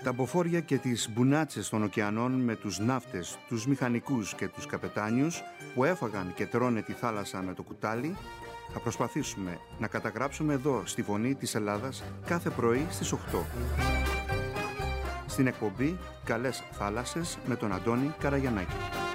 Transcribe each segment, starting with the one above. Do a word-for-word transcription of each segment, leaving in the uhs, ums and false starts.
τα μποφόρια και τις μπουνάτσες των ωκεανών με τους ναύτες, τους μηχανικούς και τους καπετάνιους που έφαγαν και τρώνε τη θάλασσα με το κουτάλι, θα προσπαθήσουμε να καταγράψουμε εδώ στη Φωνή της Ελλάδας κάθε πρωί στις οκτώ. Στην εκπομπή «Καλές θάλασσες» με τον Αντώνη Καραγιαννάκη.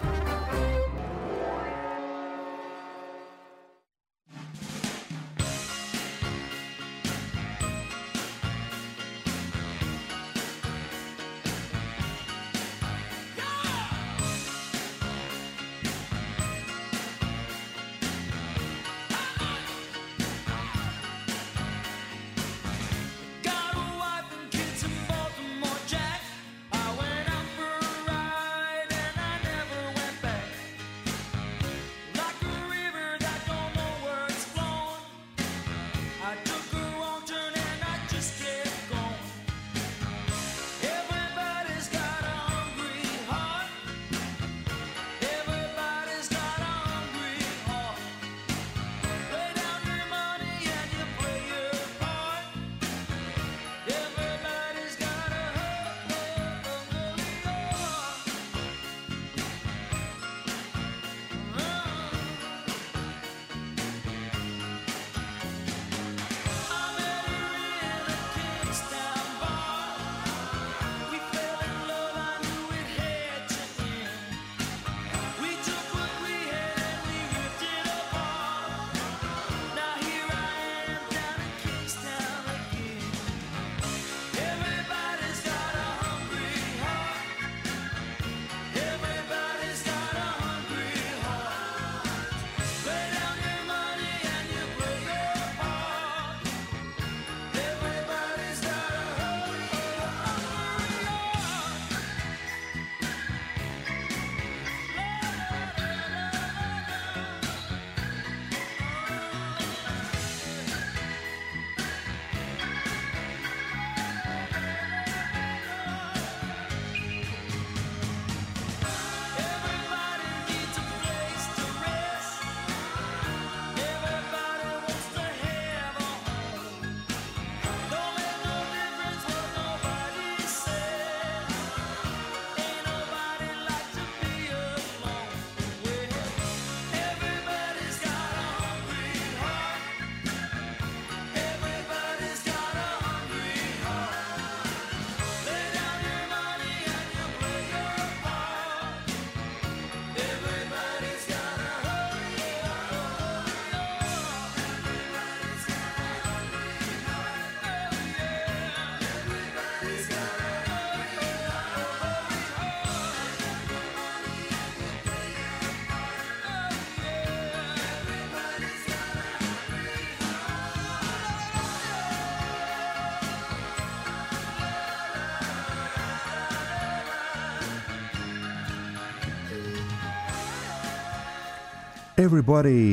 Everybody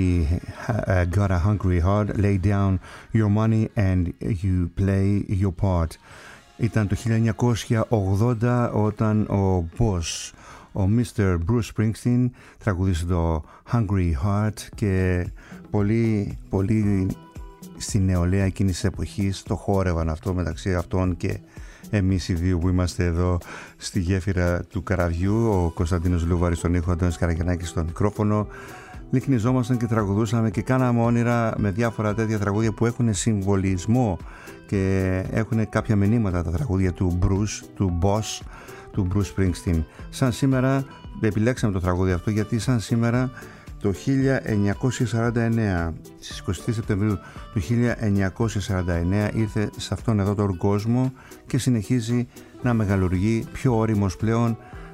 uh, got a hungry heart, lay down your money and you play your part. Ήταν το χίλια εννιακόσια ογδόντα όταν ο Boss, ο μίστερ Bruce Springsteen, τραγουδίσε το Hungry Heart και πολύ, πολύ στη νεολαία εκείνης της εποχής το χόρευαν αυτό μεταξύ αυτών και εμείς οι δύο που είμαστε εδώ στη γέφυρα του καραβιού, ο Κωνσταντίνος Λούβαρης στον ήχο, ο Αντώνης Καραγιαννάκης στο μικρόφωνο. Λυκνιζόμασταν και τραγουδούσαμε και κάναμε όνειρα με διάφορα τέτοια τραγούδια που έχουν συμβολισμό και έχουν κάποια μηνύματα, τα τραγούδια του Bruce, του Boss, του Bruce Springsteen. Σαν σήμερα επιλέξαμε το τραγούδι αυτό γιατί σαν σήμερα το χίλια εννιακόσια σαράντα εννέα, στις είκοσι τρεις Σεπτεμβρίου του χίλια εννιακόσια σαράντα εννέα ήρθε σε αυτόν εδώ τον κόσμο και συνεχίζει να μεγαλουργεί, πιο όριμος πλέον,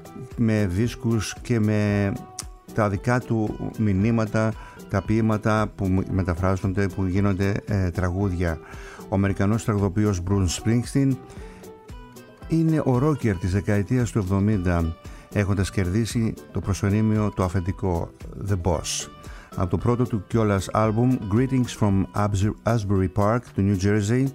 με δίσκους και με τα δικά του μηνύματα, τα ποίηματα που μεταφράζονται, που γίνονται ε, τραγούδια. Ο Αμερικανός τραγουδοποιός Bruce Springsteen είναι ο ρόκερ της δεκαετίας του εβδομήντα, έχοντας κερδίσει το προσωνύμιο το αφεντικό The Boss. Από το πρώτο του κιόλας άλμπουμ Greetings from Asbury Park του New Jersey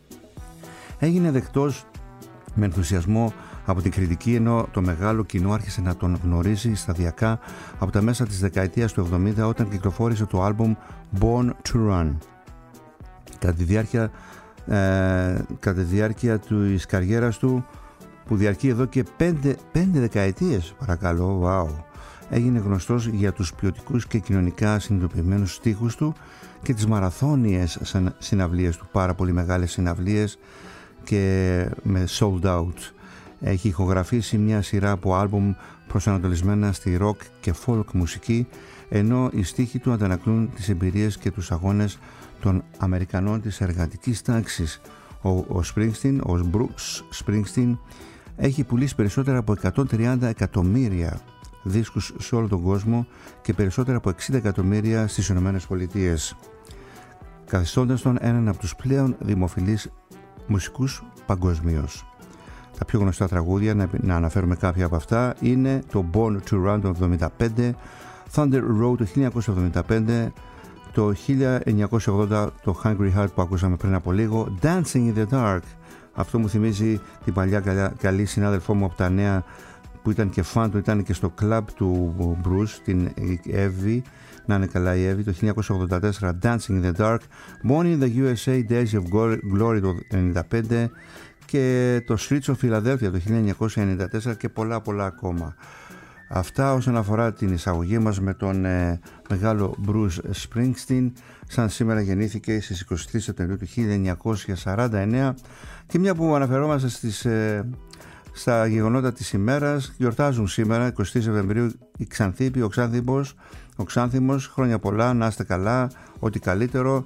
έγινε δεκτός με ενθουσιασμό από την κριτική, ενώ το μεγάλο κοινό άρχισε να τον γνωρίζει σταδιακά από τα μέσα της δεκαετίας του εβδομήντα όταν κυκλοφόρησε το άλμπουμ Born to Run. Κατά τη διάρκεια, ε, κατά τη διάρκεια της καριέρας του, που διαρκεί εδώ και πέντε, πέντε δεκαετίες, παρακαλώ, wow. Έγινε γνωστός για τους ποιοτικούς και κοινωνικά συνειδητοποιημένους στίχους του και τις μαραθώνιες συναυλίες του, πάρα πολύ μεγάλες συναυλίες και με sold out. Έχει ηχογραφήσει μια σειρά από άλμπουμ προσανατολισμένα στη rock και folk μουσική, ενώ οι στίχοι του αντανακλούν τις εμπειρίες και τους αγώνες των Αμερικανών της εργατικής τάξης. Ο, ο Springsteen, ο Bruce Springsteen, έχει πουλήσει περισσότερα από εκατόν τριάντα εκατομμύρια δίσκους σε όλο τον κόσμο και περισσότερα από εξήντα εκατομμύρια στις Ηνωμένες Πολιτείες, καθιστώντας τον έναν από τους πλέον δημοφιλείς μουσικούς παγκοσμίως. Τα πιο γνωστά τραγούδια, να, να αναφέρουμε κάποια από αυτά, είναι το Born to Run το εβδομήντα πέντε, Thunder Road το χίλια εννιακόσια εβδομήντα πέντε, το χίλια εννιακόσια ογδόντα το Hungry Heart που ακούσαμε πριν από λίγο, Dancing in the Dark. Αυτό μου θυμίζει την παλιά καλή, καλή συνάδελφό μου από τα νέα που ήταν και φαν του, ήταν και στο κλαμπ του Bruce, την Evie, να είναι καλά η Evie, το χίλια εννιακόσια ογδόντα τέσσερα Dancing in the Dark, Born in the γιου ες έι, Days of Glory το ενενήντα πέντε και το Streets of Philadelphia το χίλια εννιακόσια ενενήντα τέσσερα και πολλά πολλά ακόμα. Αυτά όσον αφορά την εισαγωγή μας με τον ε, μεγάλο Bruce Springsteen. Σαν σήμερα γεννήθηκε στις εικοστή τρίτη Σεπτεμβρίου του χίλια εννιακόσια σαράντα εννέα και μια που αναφερόμαστε στις, ε, στα γεγονότα της ημέρας, γιορτάζουν σήμερα εικοστή Σεπτεμβρίου οι Ξανθήποι, ο Ξάνθιμος, ο Ξάνθιμος, χρόνια πολλά, να είστε καλά, ό,τι καλύτερο.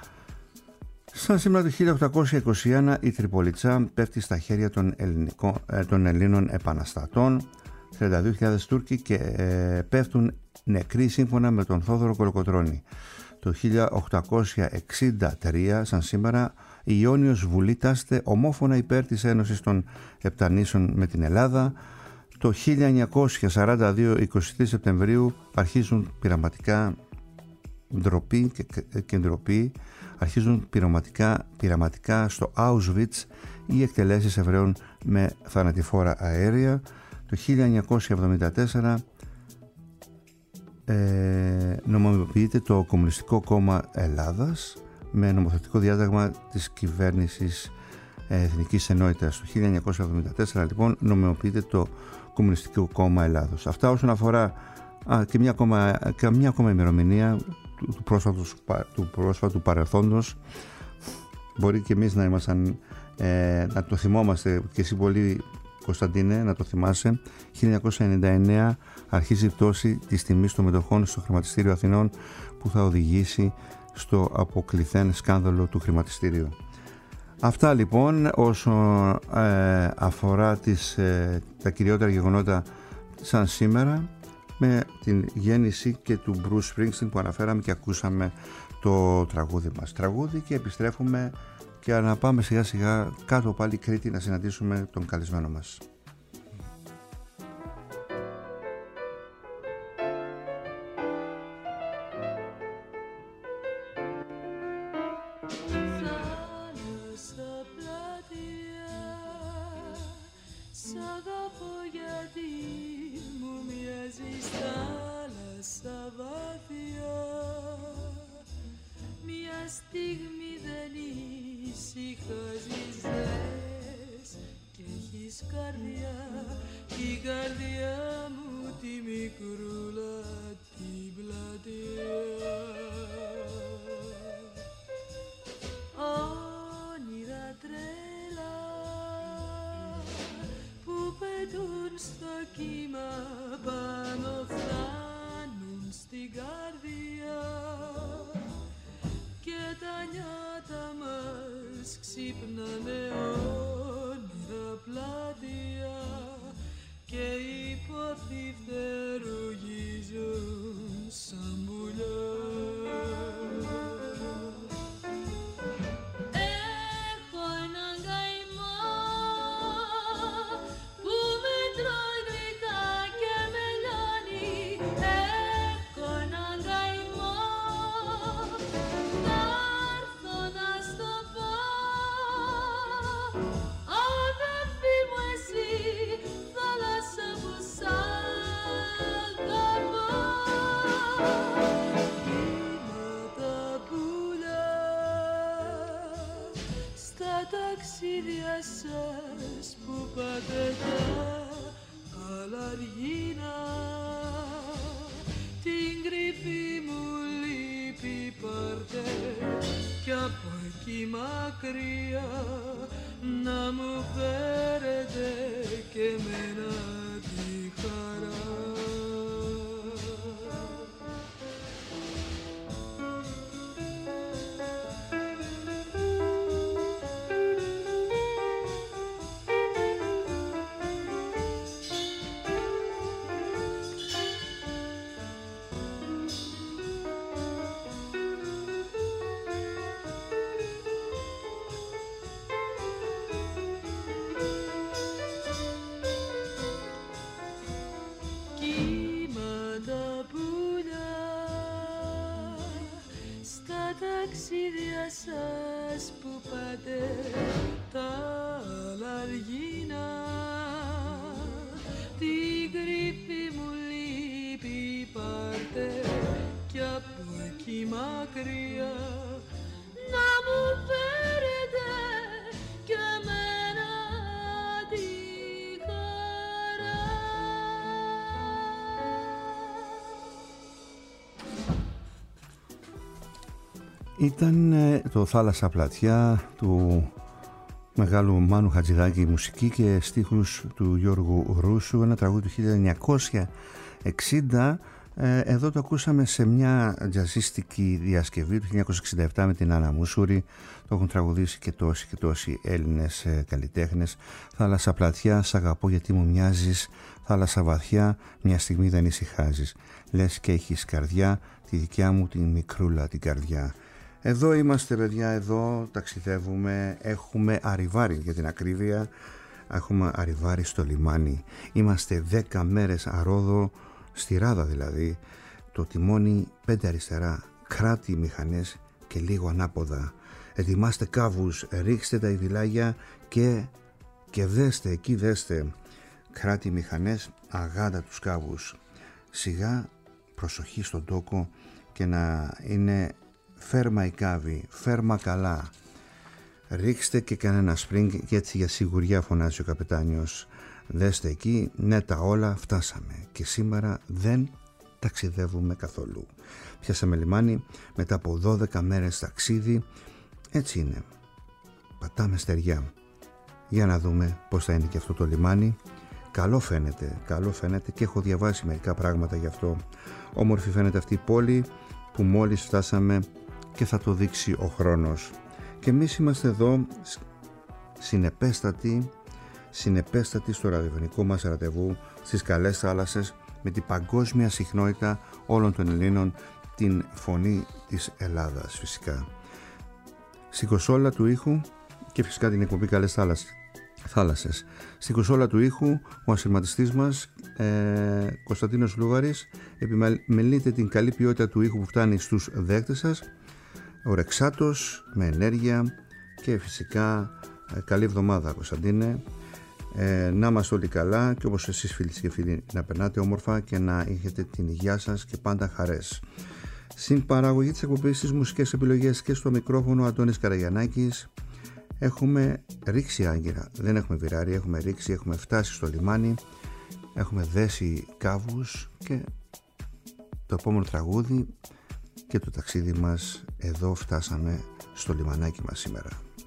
Σαν σήμερα το χίλια οκτακόσια είκοσι ένα η Τριπολιτσά πέφτει στα χέρια των, ελληνικών, ε, των Ελλήνων επαναστατών, τριάντα δύο χιλιάδες Τούρκοι και ε, πέφτουν νεκροί σύμφωνα με τον Θόδωρο Κολοκοτρώνη. Το χίλια οκτακόσια εξήντα τρία σαν σήμερα η Ιόνιος Βουλή τάσσεται ομόφωνα υπέρ της Ένωσης των Επτανήσεων με την Ελλάδα. Το χίλια εννιακόσια σαράντα δύο εικοστή τρίτη Σεπτεμβρίου αρχίζουν πειραματικά ντροπή και, και ντροπή αρχίζουν πειραματικά, πειραματικά στο Auschwitz οι εκτελέσεις Εβραίων με θανατηφόρα αέρια. Το χίλια εννιακόσια εβδομήντα τέσσερα ε, νομιμοποιείται το Κομμουνιστικό Κόμμα Ελλάδας με νομοθετικό διάταγμα της κυβέρνησης Εθνικής Ενότητας. Το χίλια εννιακόσια εβδομήντα τέσσερα λοιπόν νομιμοποιείται το Κομμουνιστικό Κόμμα Ελλάδος. Αυτά όσον αφορά α, και, μια ακόμα, και μια ακόμα ημερομηνία του, του, πρόσφατου, του πρόσφατου παρελθόντος. Μπορεί και εμείς να ήμασταν ε, να το θυμόμαστε και εσύ πολύ, Κωνσταντίνε, να το θυμάσαι. χίλια εννιακόσια ενενήντα εννέα αρχίζει η πτώση της τιμής των μετοχών στο χρηματιστήριο Αθηνών που θα οδηγήσει στο αποκλειθέν σκάνδαλο του χρηματιστήριου. Αυτά λοιπόν όσο ε, αφορά τις, ε, τα κυριότερα γεγονότα σαν σήμερα, με την γέννηση και του Bruce Springsteen που αναφέραμε και ακούσαμε το τραγούδι μας. Τραγούδι και επιστρέφουμε και να πάμε σιγά σιγά κάτω πάλι Κρήτη να συναντήσουμε τον καλεσμένο μας. ταξίδια σας που πάτε τα Αλαργίνα, την κρυφή μου λύπη πάρτε κι από εκεί μακριά να μου φέρετε και εμένα τη χαρά. Ταξίδια σας που πάτε τα Αλαργίνα, την κρυφή μου λύπη πάρτε κι από εκεί μακριά να μου φέρετε κι εμένα τη χαρά. Ήταν το «Θάλασσα Πλατιά» του μεγάλου Μάνου Χατζηδάκη, μουσική και στίχους του Γιώργου Ρούσου, ένα τραγούδι του χίλια εννιακόσια εξήντα. Εδώ το ακούσαμε σε μια τζαζίστικη διασκευή του χίλια εννιακόσια εξήντα επτά με την Άννα Μούσουρη. Το έχουν τραγουδήσει και τόσοι και τόσοι Έλληνες καλλιτέχνες. «Θάλασσα Πλατιά, σ' αγαπώ γιατί μου μοιάζεις. Θάλασσα βαθιά, μια στιγμή δεν ησυχάζεις. Λες και έχεις καρδιά, τη δικιά μου την μικρούλα την καρδιά». Εδώ είμαστε παιδιά, εδώ ταξιδεύουμε, έχουμε αριβάρι για την ακρίβεια, έχουμε αριβάρι στο λιμάνι. Είμαστε δέκα μέρες αρόδο, στη Ράδα δηλαδή, το τιμόνι πέντε αριστερά, κράτη μηχανές και λίγο ανάποδα. Ετοιμάστε κάβους, ρίξτε τα ειδηλάγια και, και δέστε, εκεί δέστε. Κράτη μηχανές, αγάντα τους κάβους. Σιγά προσοχή στον τόκο και να είναι φέρμα η κάβη, φέρμα καλά. Ρίξτε και κανένα σπρινγκ και έτσι για σιγουριά φωνάζει ο καπετάνιος. Δέστε εκεί, ναι τα όλα φτάσαμε και σήμερα δεν ταξιδεύουμε καθόλου. Πιάσαμε λιμάνι μετά από δώδεκα μέρες ταξίδι. Έτσι είναι, πατάμε στεριά. Για να δούμε πως θα είναι και αυτό το λιμάνι. Καλό φαίνεται, καλό φαίνεται και έχω διαβάσει μερικά πράγματα γι' αυτό. Όμορφη φαίνεται αυτή η πόλη που μόλις φτάσαμε και θα το δείξει ο χρόνος. Και εμείς είμαστε εδώ συνεπέστατοι, συνεπέστατοι στο ραδιοφωνικό μας ραντεβού στις καλές θάλασσες με την παγκόσμια συχνότητα όλων των Ελλήνων, την φωνή της Ελλάδας φυσικά. Στην κονσόλα του ήχου και φυσικά την εκπομπή Καλές Θάλασσες. Στην κονσόλα του ήχου ο ασυρματιστής μας ε, Κωνσταντίνος Λούγαρης επιμελείται την καλή ποιότητα του ήχου που φτάνει στους δέκτες σας. Ορεξάτος, με ενέργεια και φυσικά ε, καλή εβδομάδα Κωνσταντίνε. Ε, να είμαστε όλοι καλά και όπως εσείς φίλοι και φίλοι να περνάτε όμορφα και να έχετε την υγεία σας και πάντα χαρές. Στην παραγωγή της εκπομπής, στις μουσικές επιλογές και στο μικρόφωνο Αντώνης Καραγιαννάκης. Έχουμε ρίξει άγκυρα, δεν έχουμε βιράρει, έχουμε ρίξει, έχουμε φτάσει στο λιμάνι, έχουμε δέσει κάβους και το επόμενο τραγούδι και το ταξίδι μας, εδώ φτάσαμε στο λιμανάκι μας σήμερα.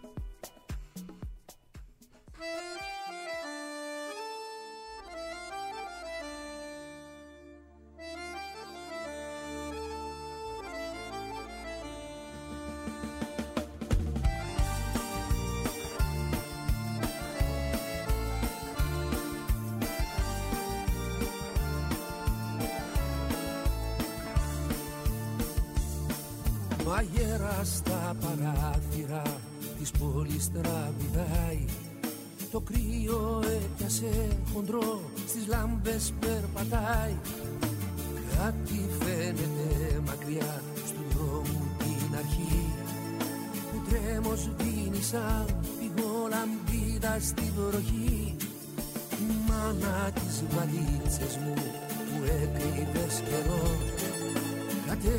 Μαγέρα στα παράθυρα της πόλης τραβηδάει. Το κρύο έπιασε χοντρό, στις λάμπες περπατάει. Κάτι φαίνεται μακριά στου δρόμου την αρχή, που τρέμος σβήνει σαν πηγόλαμπίδα στη βροχή. Μάνα τις βαλίτσες μου που έκρυβες καιρό,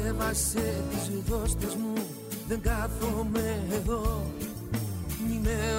κατέβασε τις δώστες μου, δεν κάθομαι εδώ. Μη με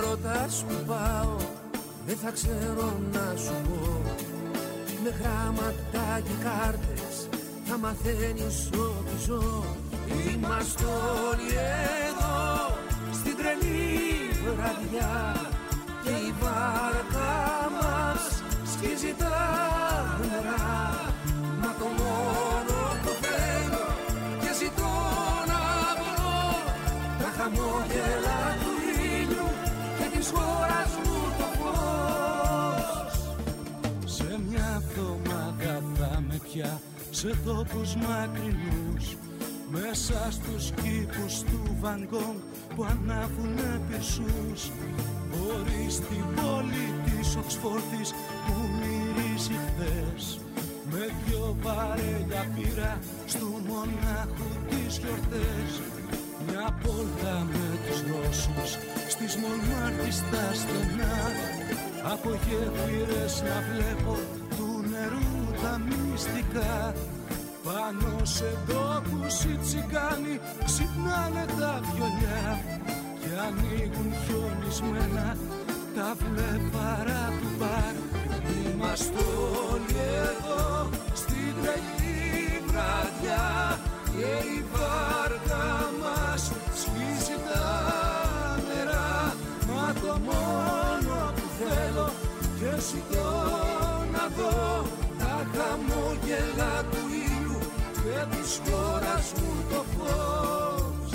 πας που πάω, δεν θα ξέρω να σου πω. Με γράμματα και κάρτες θα μαθαίνεις ό,τι ζω. Είμαστε όλοι εδώ στην τρελή βραδιά και η βάρκα μας σκίζει τα νερά. Μα το μόνο που θέλω και ζητώ να βρω τα χαμόγελα του ήλιου και της χώρας μου το φως. Σε μια εβδομάδα θα με πια σε τόπους μακρινούς, μέσα στους κήπους του Βαν Γκόγκ που ανάβουνε πυρσούς. Μπορεί στην πόλη της Οξφόρδης που μυρίζει χθες, με δυο βαρέλια πήρα στου μονάχου τις γιορτές. Μια πόλτα με τους Ρώσους στις Μονμάρτης στα στενά, από γέφυρες να βλέπω του νερού τα μυστικά. Πάνω σε τόπους οι τσιγκάνοι ξυπνάνε τα βιολιά και ανοίγουν χιονισμένα τα βλέφαρα του μπαρ. Είμαστε όλοι εδώ στην τρελή βραδιά και η βάρκα μας σκίζει τα νερά. Μα το μόνο που θέλω και ζητώ να δω τα χαμόγελα του ήλιου και της χώρας μου το φως.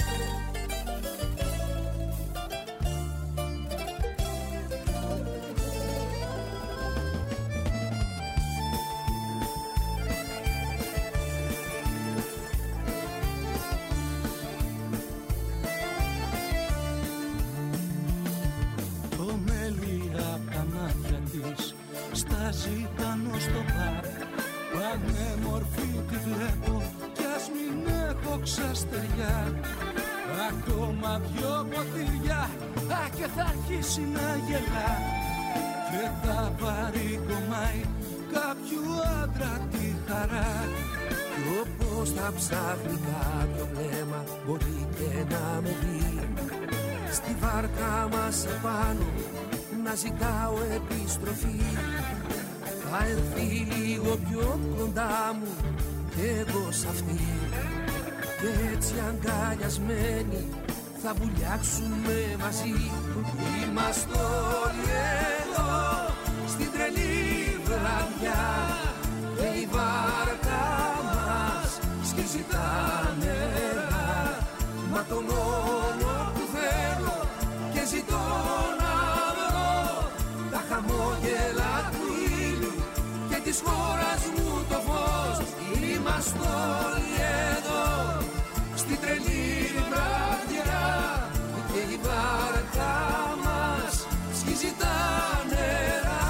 Το μέλι απ' τα μάτια της στάζει πάνω στο πάρκ. Πανέμορφη τη βλέπω κι ας μην έχω ξαστεριά. Ακόμα δυο ποτήρια, α, και θα αρχίσει να γελά και θα πάρει κομμάι κάποιου άντρα τη χαρά. Κι όπως θα ψάχνει κάποιο βλέμμα μπορεί και να με δει στη βάρκα μας επάνω να ζητάω επιστροφή. Θα έρθει λίγο πιο κοντά μου κι εγώ σ' αυτή και έτσι αγκαλιασμένοι θα βουλιάξουμε μαζί. Είμαστε όλοι εδώ στην τρελή βραδιά και η βάρκα μας σκίζει τα νερά. Μα το μόνο που θέλω και ζητώ να βρω τα χαμόγελα του ήλιου και της χώρας μου το φως. Είμαστε όλοι εδώ στην τρελή βραδιά και η βάρκα μας σκίζει τα νερά.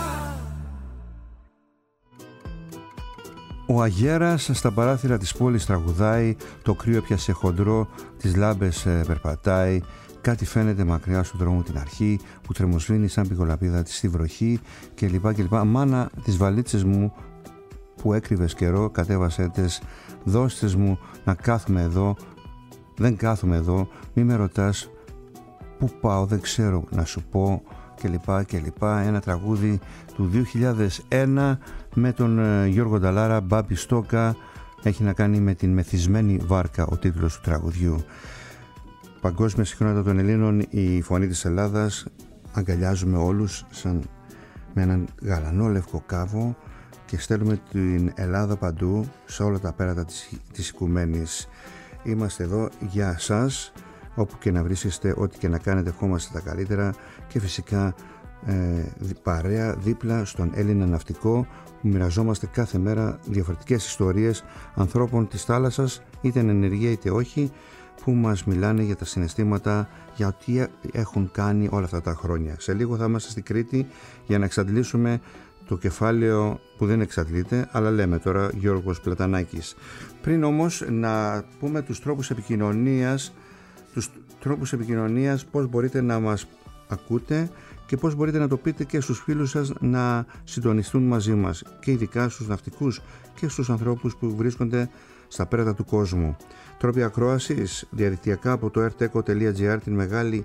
Ο αγέρας στα παράθυρα της πόλης τραγουδάει, το κρύο έπιασε χοντρό, τις λάμπες περπατάει, κάτι φαίνεται μακριά στον δρόμο την αρχή που τρεμοσβήνει σαν πικολαπίδα της στη βροχή κλπ. κλπ. Μάνα, τις βαλίτσες μου που έκρυβες καιρό κατέβασέ τες, δώστες μου να κάθομαι εδώ, δεν κάθομαι εδώ, μη με ρωτάς που πάω, δεν ξέρω να σου πω κλπ. κλπ. Ένα τραγούδι του δύο χιλιάδες ένα με τον Γιώργο Νταλάρα, Μπάμπη Στόκα, έχει να κάνει με την μεθυσμένη βάρκα ο τίτλος του τραγουδιού. Παγκόσμια συχνότητα των Ελλήνων, η φωνή της Ελλάδας, αγκαλιάζουμε όλους σαν με έναν γαλανό λευκό κάβο και στέλνουμε την Ελλάδα παντού, σε όλα τα πέρατα της, της οικουμένης. Είμαστε εδώ για σας, όπου και να βρίσκεστε, ό,τι και να κάνετε, ευχόμαστε τα καλύτερα και φυσικά ε, παρέα δίπλα στον Έλληνα ναυτικό που μοιραζόμαστε κάθε μέρα διαφορετικές ιστορίες ανθρώπων της θάλασσας, είτε εν ενεργεία είτε όχι, που μας μιλάνε για τα συναισθήματα, για ό,τι έχουν κάνει όλα αυτά τα χρόνια. Σε λίγο θα είμαστε στην Κρήτη για να εξαντλήσουμε το κεφάλαιο που δεν εξαντλείται, αλλά λέμε τώρα Γιώργος Πλατανάκης. Πριν όμως να πούμε τους τρόπους επικοινωνίας, τους τρόπους επικοινωνίας, πώς μπορείτε να μας ακούτε και πώς μπορείτε να το πείτε και στους φίλους σας να συντονιστούν μαζί μας, και ειδικά στους ναυτικούς και στους ανθρώπους που βρίσκονται στα πέρατα του κόσμου. Τρόποι ακρόασης διαδικτυακά από το ερτέκο τελεία τζι άρ, την μεγάλη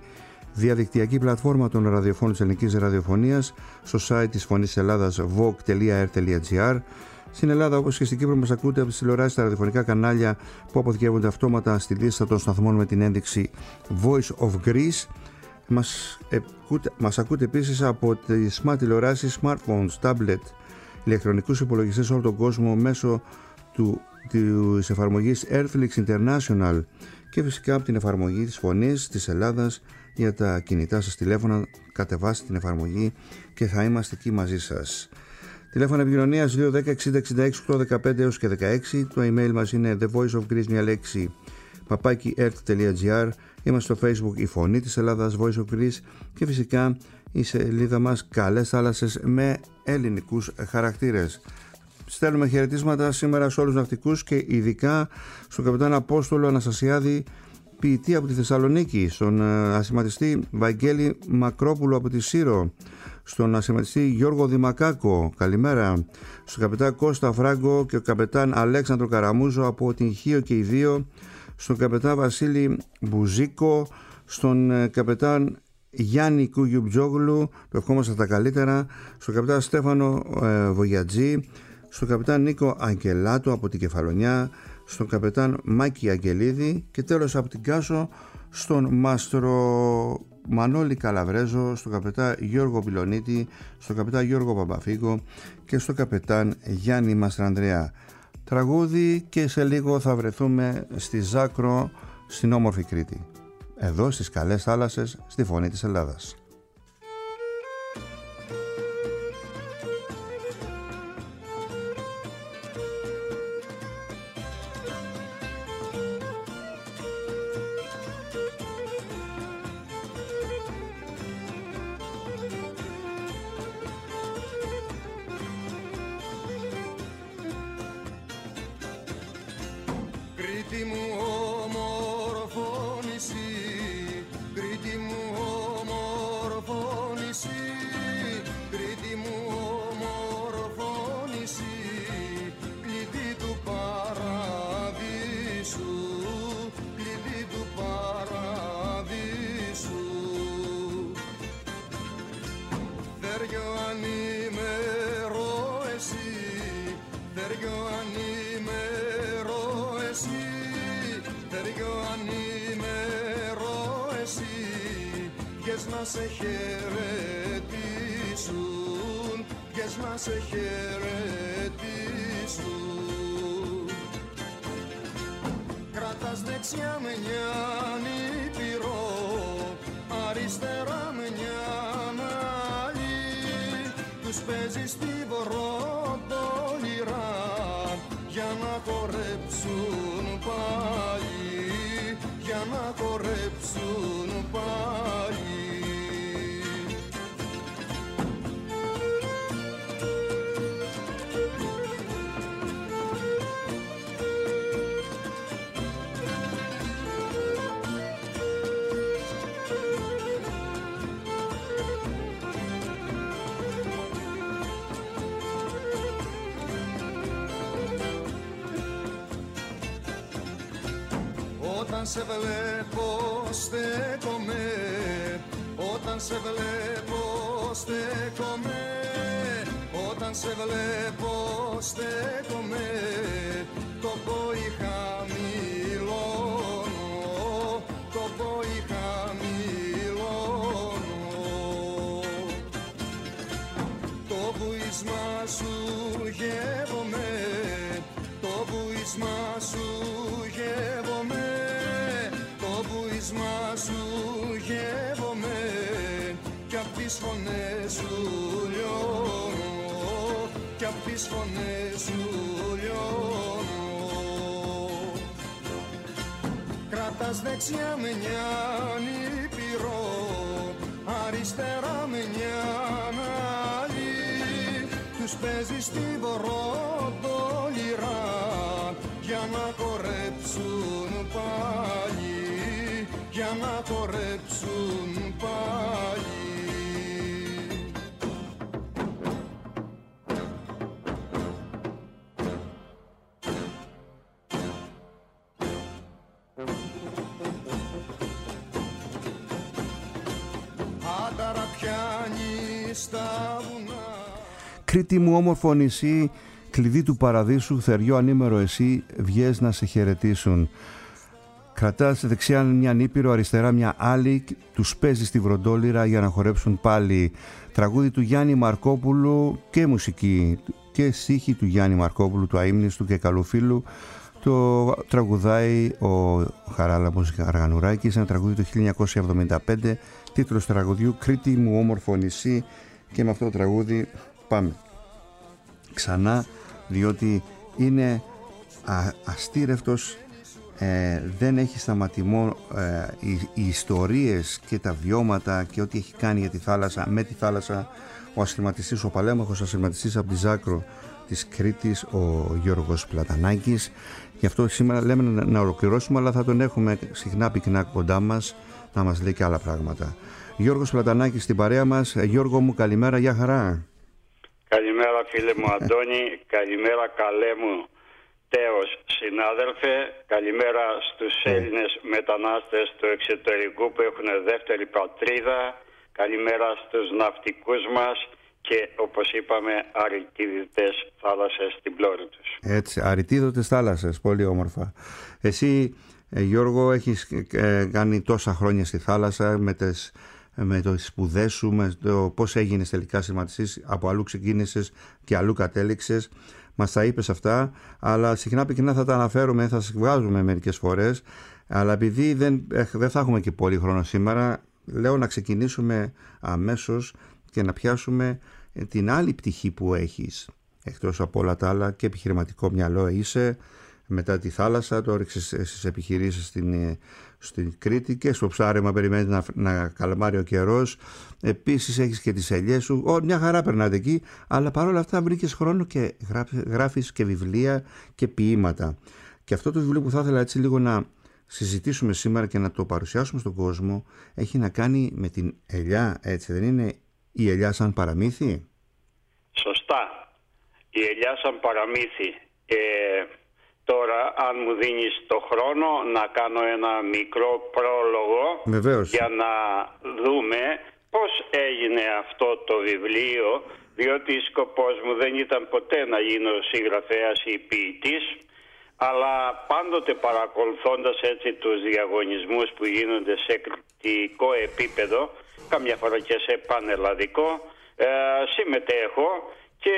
διαδικτυακή πλατφόρμα των ραδιοφώνων της ελληνικής ραδιοφωνίας, στο site της Φωνής Ελλάδας vogue τελεία r τελεία gr. Στην Ελλάδα, όπως και στην Κύπρο, μας ακούτε από τις τηλεοράσεις, τα ραδιοφωνικά κανάλια που αποθηκεύονται αυτόματα στη λίστα των σταθμών με την ένδειξη Voice of Greece. Μας, ακούτε, μας ακούτε επίσης από τις smart τηλεοράσεις, smartphones, tablet, ηλεκτρονικούς υπολογιστές σε όλο τον κόσμο μέσω του, της εφαρμογής Earthlix International και φυσικά από την εφαρμογή της Φωνής της Ελλάδας για τα κινητά σας τηλέφωνα. Κατεβάστε την εφαρμογή και θα είμαστε εκεί μαζί σας. Τηλέφωνο επικοινωνίας δύο ένα μηδέν εξήντα εξήντα έξι οκτακόσια δεκαπέντε έως και δεκαέξι. Το email μας είναι the voice of greece μια λέξη παπάκι earth τελεία gr. Είμαστε στο Facebook η Φωνή της Ελλάδας, Voice of Greece, και φυσικά η σελίδα μας Καλές Θάλασσες με ελληνικούς χαρακτήρες. Στέλνουμε χαιρετίσματα σήμερα σε όλους τους ναυτικούς και ειδικά στον καπετάν Απόστολο Αναστασιάδη, ποιητή από τη Θεσσαλονίκη, στον ασηματιστή Βαγγέλη Μακρόπουλο από τη Σύρο, στον ασηματιστή Γιώργο Δημακάκο, καλημέρα, στον καπετάν Κώστα Φράγκο και ο καπετάν Αλέξανδρο Καραμούζο από την Χίο και οι δύο, στον καπετάν Βασίλη Μπουζίκο, στον καπετάν Γιάννη Κουγιουτζόγλου, το ευχόμαστε τα καλύτερα, στον καπετάν Στέφανο ε, Βογιατζή, στον καπετάν Νίκο Αγγελάτο από την Κεφαλονιά, στον καπετάν Μάκη Αγγελίδη και τέλος από την Κάσο στον μάστρο Μανώλη Καλαβρέζο, στον καπετάν Γιώργο Πιλονίτη, στον καπετάν Γιώργο Παπαφίγκο και στον καπετάν Γιάννη Μαστρανδρέα. Τραγούδι και σε λίγο θα βρεθούμε στη Ζάκρο, στην όμορφη Κρήτη, εδώ στις Καλές Θάλασσες, στη Φωνή της Ελλάδας. να σε χαιρετήσουν, βγες να σε χαιρετήσουν. Κρατάς δεξιά με νιάν ήπειρο, αριστερά με νιάν άλλη, τους παίζεις στη βορροτολιρά για να χορέψουν πάλι, για να χορέψουν πάλι. Όταν σε βλέπω στέκομαι, όταν σε βλέπω στέκομαι, όταν σε βλέπω στέκομαι, το πόη χαμηλώνω, το πόη χαμηλώνω. Το βουίσμα σου γεύομαι, το βουίσμα σου γεύομαι, μα σου γεύομαι κι απ' τις φωνές σου λιώνω, κι απ' τις φωνές σου λιώνω. Κρατάς δεξιά με νιάν ήπειρο, αριστερά με νιάν άλλη, τους παίζεις στη βορροτολιρά για να χορέψουν πάλι, για να χορέψουν πάλι. καραπιάνει στα βουνά. Κρήτη μου όμορφο νησί, κλειδί του παραδείσου, θεριό ανήμερο εσύ, βγες να σε χαιρετήσουν. Κρατάς δεξιά μια νήπειρο, αριστερά μια άλλη, τους παίζει στη βροντόλυρα για να χορέψουν πάλι. Τραγούδι του Γιάννη Μαρκόπουλου και μουσική και στίχη του Γιάννη Μαρκόπουλου, του αείμνηστου και καλού φίλου. Το τραγουδάει ο Χαράλαμπος Γαργανουράκης, ένα τραγούδι του χίλια εννιακόσια εβδομήντα πέντε, τίτλος τραγουδιού Κρήτη μου όμορφο νησί. Και με αυτό το τραγούδι πάμε ξανά, διότι είναι α, αστήρευτος, ε, δεν έχει σταματημό ε, οι, οι ιστορίες και τα βιώματα και ό,τι έχει κάνει για τη θάλασσα, με τη θάλασσα, ο ασυρματιστής, ο παλέμαχος ασυρματιστής από τη Ζάκρο της Κρήτης, ο Γιώργος Πλατανάκης. Γι' αυτό σήμερα λέμε να, να ολοκληρώσουμε, αλλά θα τον έχουμε συχνά πυκνά κοντά μας να μας λέει και άλλα πράγματα. Γιώργος Πλατανάκης στην παρέα μας. Γιώργο μου, καλημέρα, γεια χαρά. Καλημέρα φίλε μου Αντώνη, καλημέρα καλέ μου Τέος συνάδελφε, καλημέρα στους ε. Έλληνες μετανάστες του εξωτερικού που έχουν δεύτερη πατρίδα, καλημέρα στους ναυτικούς μας και όπως είπαμε αριτίδωτες θάλασσες στην πλώρη τους. Έτσι, αριτίδωτες θάλασσες, πολύ όμορφα. Εσύ Γιώργο έχεις ε, κάνει τόσα χρόνια στη θάλασσα με τις με το σπουδές σου, με το πώς έγινες τελικά σηματιστής, από αλλού ξεκίνησες και αλλού κατέληξες. Μας τα είπες αυτά, αλλά συχνά πυκνά θα τα αναφέρουμε, θα σας βγάζουμε μερικές φορές, αλλά επειδή δεν, δεν θα έχουμε και πολύ χρόνο σήμερα, λέω να ξεκινήσουμε αμέσως και να πιάσουμε την άλλη πτυχή που έχεις. Εκτός από όλα τα άλλα, και επιχειρηματικό μυαλό είσαι, μετά τη θάλασσα το έριξες στις επιχειρήσεις στην, στην Κρήτη και στο ψάρεμα περιμένεις να, να καλμάρει ο καιρός. Επίσης έχεις και τις ελιές σου. Ω, μια χαρά περνάτε εκεί, αλλά παρόλα αυτά βρήκες χρόνο και γράφεις και βιβλία και ποίηματα. Και αυτό το βιβλίο που θα ήθελα έτσι λίγο να συζητήσουμε σήμερα και να το παρουσιάσουμε στον κόσμο έχει να κάνει με την ελιά, έτσι δεν είναι? Η ελιά σαν παραμύθι. Σωστά. Η ελιά σαν παραμύθι. Ε... Τώρα, αν μου δίνεις το χρόνο, να κάνω ένα μικρό πρόλογο. Βεβαίως. Για να δούμε πώς έγινε αυτό το βιβλίο, διότι σκοπός μου δεν ήταν ποτέ να γίνω συγγραφέας ή ποιητής, αλλά πάντοτε παρακολουθώντας έτσι τους διαγωνισμούς που γίνονται σε κριτικό επίπεδο, καμιά φορά και σε πανελλαδικό, ε, συμμετέχω και...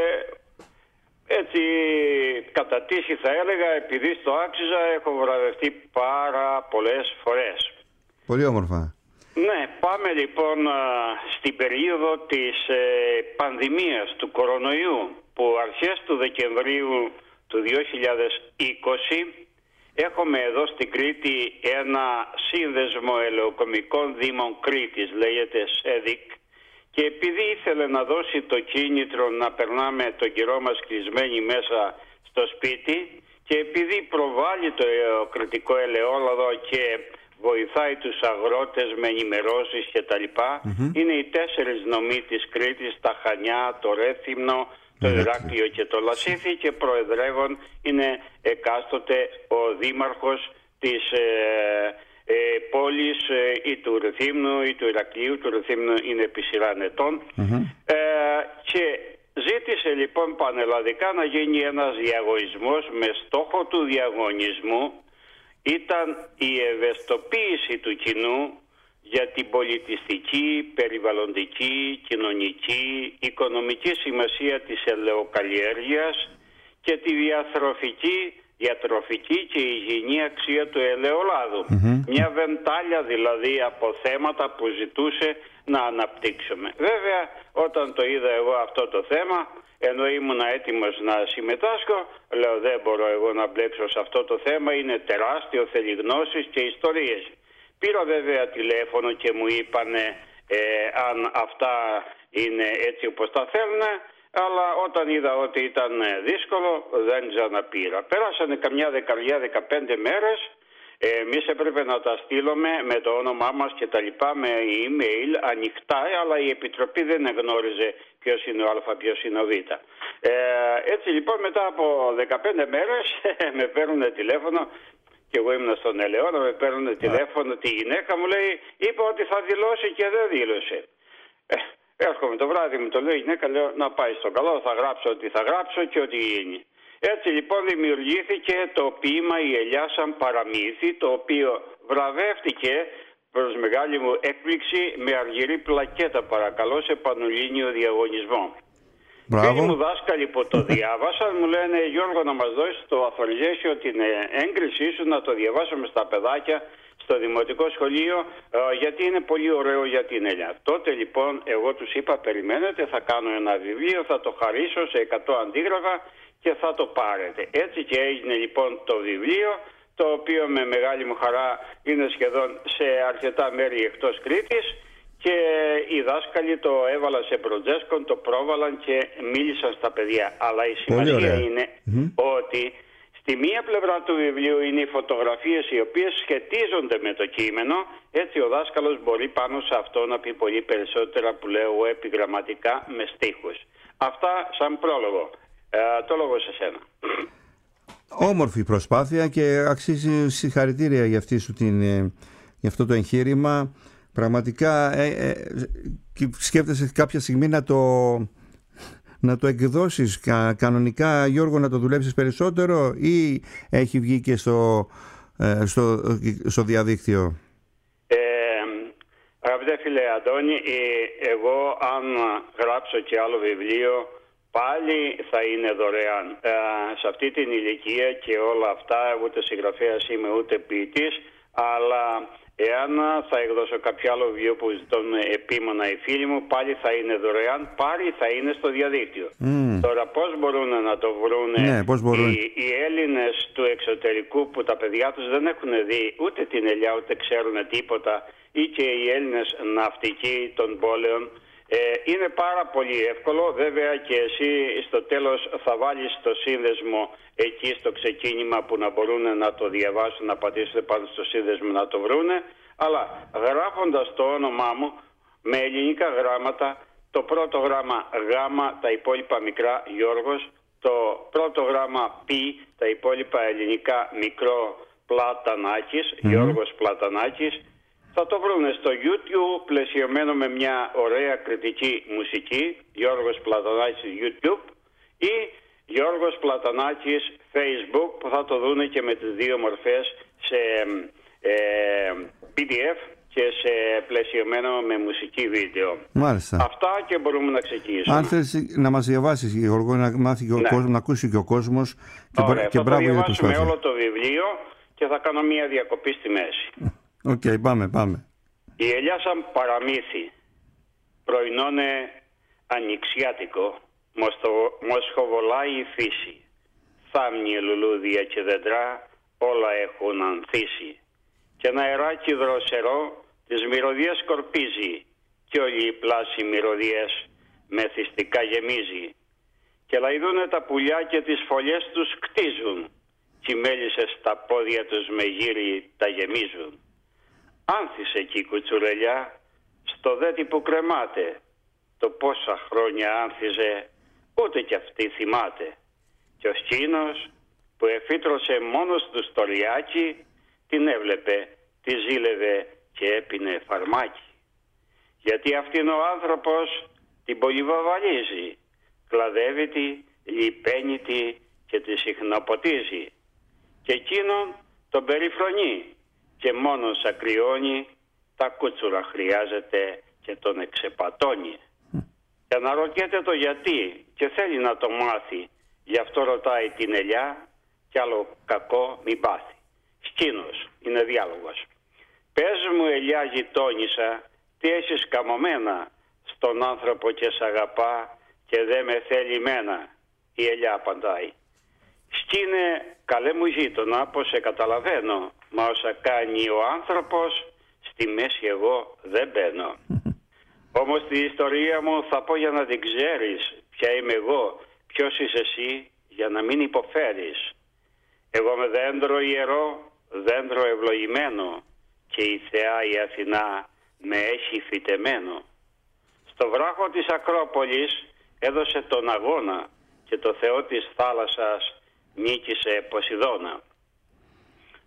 Έτσι, κατά τύχη θα έλεγα, επειδή στο άξιζα, έχω βραβευτεί πάρα πολλές φορές. Πολύ όμορφα. Ναι, πάμε λοιπόν στην περίοδο της ε, πανδημίας του κορονοϊού, που αρχές του Δεκεμβρίου του δύο χιλιάδες είκοσι έχουμε εδώ στην Κρήτη ένα σύνδεσμο ελαιοκομικών δήμων Κρήτης, λέγεται ΣΕΔΙΚ, και επειδή ήθελε να δώσει το κίνητρο να περνάμε τον καιρό μας κλεισμένοι μέσα στο σπίτι και επειδή προβάλλει το κρητικό ελαιόλαδο και βοηθάει τους αγρότες με ενημερώσεις και τα λοιπά, mm-hmm. είναι οι τέσσερις νομοί της Κρήτης, τα Χανιά, το Ρέθυμνο, το Ηράκλειο και το Λασίθι, και προεδρεύων είναι εκάστοτε ο δήμαρχος της ε, Ε, πόλης ε, ή του Ρεθύμνου ή του Ηρακλείου. Του Ρεθύμνου είναι επί σειράν ετών. Mm-hmm. ε, και ζήτησε λοιπόν πανελλαδικά να γίνει ένας διαγωνισμός. Με στόχο του διαγωνισμού ήταν η ευαισθητοποίηση του κοινού για την πολιτιστική, περιβαλλοντική, κοινωνική, οικονομική σημασία της ελαιοκαλλιέργειας και τη διατροφική διατροφική και υγιεινή αξία του ελαιολάδου. Mm-hmm. Μια βεντάλια δηλαδή από θέματα που ζητούσε να αναπτύξουμε. Βέβαια, όταν το είδα εγώ αυτό το θέμα, ενώ ήμουν έτοιμος να συμμετάσχω, λέω δεν μπορώ εγώ να μπλέξω σε αυτό το θέμα, είναι τεράστιο, θέλει γνώσεις και ιστορίες. Πήρα βέβαια τηλέφωνο και μου είπανε ε, αν αυτά είναι έτσι όπως τα θέλουν, αλλά όταν είδα ότι ήταν δύσκολο δεν ξαναπήρα. Πέρασανε καμιά δεκαετία, δεκαπέντε μέρες, εμείς έπρεπε να τα στείλουμε με το όνομά μας και τα λοιπά, με email ανοιχτά, αλλά η Επιτροπή δεν γνώριζε ποιος είναι ο Α, ποιος είναι ο Β. Ε, έτσι λοιπόν μετά από δεκαπέντε μέρες με παίρνουν τηλέφωνο και εγώ ήμουν στον Ελαιώνα, με παίρνουν τηλέφωνο τη γυναίκα μου, λέει, είπα ότι θα δηλώσει και δεν δήλωσε. Ε, έρχομαι το βράδυ, μου το λέει η γυναίκα, λέω να πάει στο καλό, θα γράψω ό,τι θα γράψω και ό,τι γίνει. Έτσι λοιπόν δημιουργήθηκε το ποίημα «Η ελιά σαν παραμύθι», το οποίο βραβεύτηκε προς μεγάλη μου έκπληξη με αργυρή πλακέτα, παρακαλώ, σε πανελλήνιο διαγωνισμό. Φίλοι μου δάσκαλοι που το διάβασαν μου λένε, Γιώργο, να μας δώσεις το authorization, την έγκρισή σου να το διαβάσουμε στα παιδάκια στο δημοτικό σχολείο, γιατί είναι πολύ ωραίο για την ελιά. Τότε λοιπόν εγώ τους είπα, περιμένετε, θα κάνω ένα βιβλίο, θα το χαρίσω σε εκατό αντίγραφα και θα το πάρετε. Έτσι και έγινε λοιπόν το βιβλίο, το οποίο με μεγάλη μου χαρά είναι σχεδόν σε αρκετά μέρη εκτός Κρήτης, και οι δάσκαλοι το έβαλαν σε προτζέσκον, το πρόβαλαν και μίλησαν στα παιδιά. Αλλά η σημασία είναι mm-hmm. ότι στη μία πλευρά του βιβλίου είναι οι φωτογραφίες οι οποίες σχετίζονται με το κείμενο, έτσι ο δάσκαλος μπορεί πάνω σε αυτό να πει πολύ περισσότερα που λέω επιγραμματικά με στίχους. Αυτά σαν πρόλογο. Ε, το λόγο σε σένα. Όμορφη προσπάθεια και αξίζει συγχαρητήρια για, αυτή σου την, για αυτό το εγχείρημα. Πραγματικά ε, ε, σκέφτεσαι κάποια στιγμή να το, να το εκδώσεις κα, κανονικά, Γιώργο, να το δουλέψεις περισσότερο, ή έχει βγει και στο, ε, στο, στο διαδίκτυο? Ε, αγαπητέ φίλε Αντώνη, εγώ αν γράψω και άλλο βιβλίο πάλι θα είναι δωρεάν. Ε, σε αυτή την ηλικία και όλα αυτά, ούτε συγγραφέας είμαι ούτε ποιητής, αλλά εάν θα εκδώσω κάποιο άλλο βιβλίο που ζητούν επίμονα οι φίλοι μου, πάλι θα είναι δωρεάν, πάλι θα είναι στο διαδίκτυο. Mm. Τώρα πώς μπορούν να το βρουν ναι, πώς μπορούν. Οι, οι Έλληνες του εξωτερικού που τα παιδιά τους δεν έχουν δει ούτε την ελιά ούτε ξέρουν τίποτα, ή και οι Έλληνες ναυτικοί των πόλεων, ε, είναι πάρα πολύ εύκολο. Βέβαια και εσύ στο τέλος θα βάλεις το σύνδεσμο εκεί στο ξεκίνημα που να μπορούν να το διαβάσουν, να πατήσουν πάνω στο σύνδεσμο να το βρούνε. Αλλά γράφοντας το όνομά μου με ελληνικά γράμματα, το πρώτο γράμμα γάμα, τα υπόλοιπα μικρά Γιώργος, το πρώτο γράμμα π, τα υπόλοιπα ελληνικά μικρό Πλατανάκης, mm-hmm. Γιώργος Πλατανάκης, θα το βρούνε στο YouTube πλαισιωμένο με μια ωραία κριτική μουσική, Γιώργος Πλατανάκης YouTube, ή Γιώργος Πλατανάκης Facebook, που θα το δούνε και με τις δύο μορφές σε ε, πι ντι εφ και σε πλαισιωμένο με μουσική βίντεο. Μάλιστα. Αυτά και μπορούμε να ξεκινήσουμε. Αν θέλεις να μας διαβάσεις, Γιώργο, να μάθει και ο ναι. κόσμος, να ακούσει και ο κόσμος. Και, ωραία, και θα μπράβο το για διαβάσουμε όλο το βιβλίο και θα κάνω μια διακοπή στη μέση. Οκ, okay, πάμε, πάμε. Η ελιά σαν παραμύθι, πρωινώνε ανοιξιάτικο, μοσχοβολάει η φύση. Θάμνη, λουλούδια και δέντρα, όλα έχουν ανθίσει. Και ένα αεράκι δροσερό τις μυρωδιές σκορπίζει, κι όλοι οι πλάσιοι μυρωδιές μεθυστικά γεμίζει. Και λαϊδούνε τα πουλιά και τις φωλιές τους κτίζουν, κι οι μέλισσες στα πόδια τους με γύρι τα γεμίζουν. Άνθησε εκεί η κουτσουρελιά, στο δέτι που κρεμάται, το πόσα χρόνια άνθιζε, ούτε κι αυτή θυμάται. Και ο σκήνος που εφήτρωσε μόνος του στο λιάκι, την έβλεπε, τη ζήλευε και έπινε φαρμάκι. Γιατί αυτήν ο άνθρωπος την πολυβαβαλίζει, κλαδεύει τη, λιπαίνει τη και τη συχνοποτίζει. Και εκείνον τον περιφρονεί και μόνος ακριώνει, τα κούτσουρα χρειάζεται και τον εξεπατώνει. Και αναρωτιέται το γιατί και θέλει να το μάθει, γι' αυτό ρωτάει την ελιά, κι άλλο κακό μην πάθει. Σκήνος, είναι διάλογος. Πες μου ελιά γειτόνισσα, τι έχεις καμωμένα, στον άνθρωπο και σ' αγαπά και δε με θέλει μένα. Η ελιά απαντάει. Σκήνε καλέ μου γείτονα, πως σε καταλαβαίνω, μα όσα κάνει ο άνθρωπος, στη μέση εγώ δεν μπαίνω. Όμως την ιστορία μου θα πω για να την ξέρεις, ποια είμαι εγώ, ποιος είσαι εσύ, για να μην υποφέρεις. Εγώ με δέντρο ιερό, δέντρο ευλογημένο, και η Θεά η Αθηνά με έχει φυτεμένο. Στο βράχο της Ακρόπολης έδωσε τον αγώνα και το Θεό της θάλασσας νίκησε Ποσειδώνα.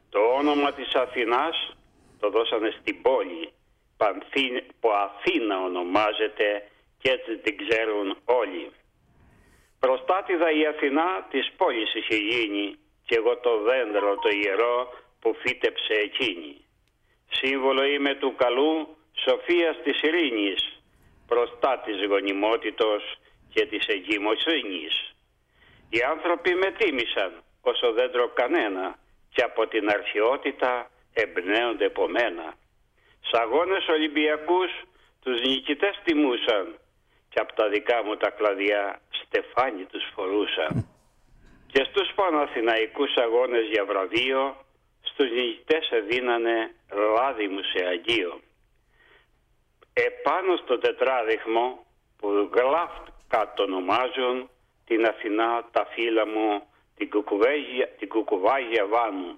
Το όνομα της Αθηνάς το δώσανε στην πόλη, που Αθήνα ονομάζεται και έτσι την ξέρουν όλοι. Προστάτηδα η Αθηνά της πόλης είχε γίνει κι εγώ το δέντρο το ιερό που φύτεψε εκείνη. Σύμβολο είμαι του καλού σοφίας της ειρήνης, μπροστά της γονιμότητος και της εγκυμοσύνης. Οι άνθρωποι με τίμησαν όσο δέντρο κανένα και από την αρχαιότητα εμπνέονται από μένα. Σ' αγώνες Ολυμπιακούς τους νικητές τιμούσαν και από τα δικά μου τα κλαδιά στεφάνι τους φορούσαν. Και στους Παναθηναϊκούς αγώνες για βραβείο στους νικητές εδίνανε λάδι μου σε αγγείο. Επάνω στο τετράδειχμο που γλάφκα το ονομάζουν την Αθηνά τα φύλλα μου την κουκουβάγια, την κουκουβάγια βάνου.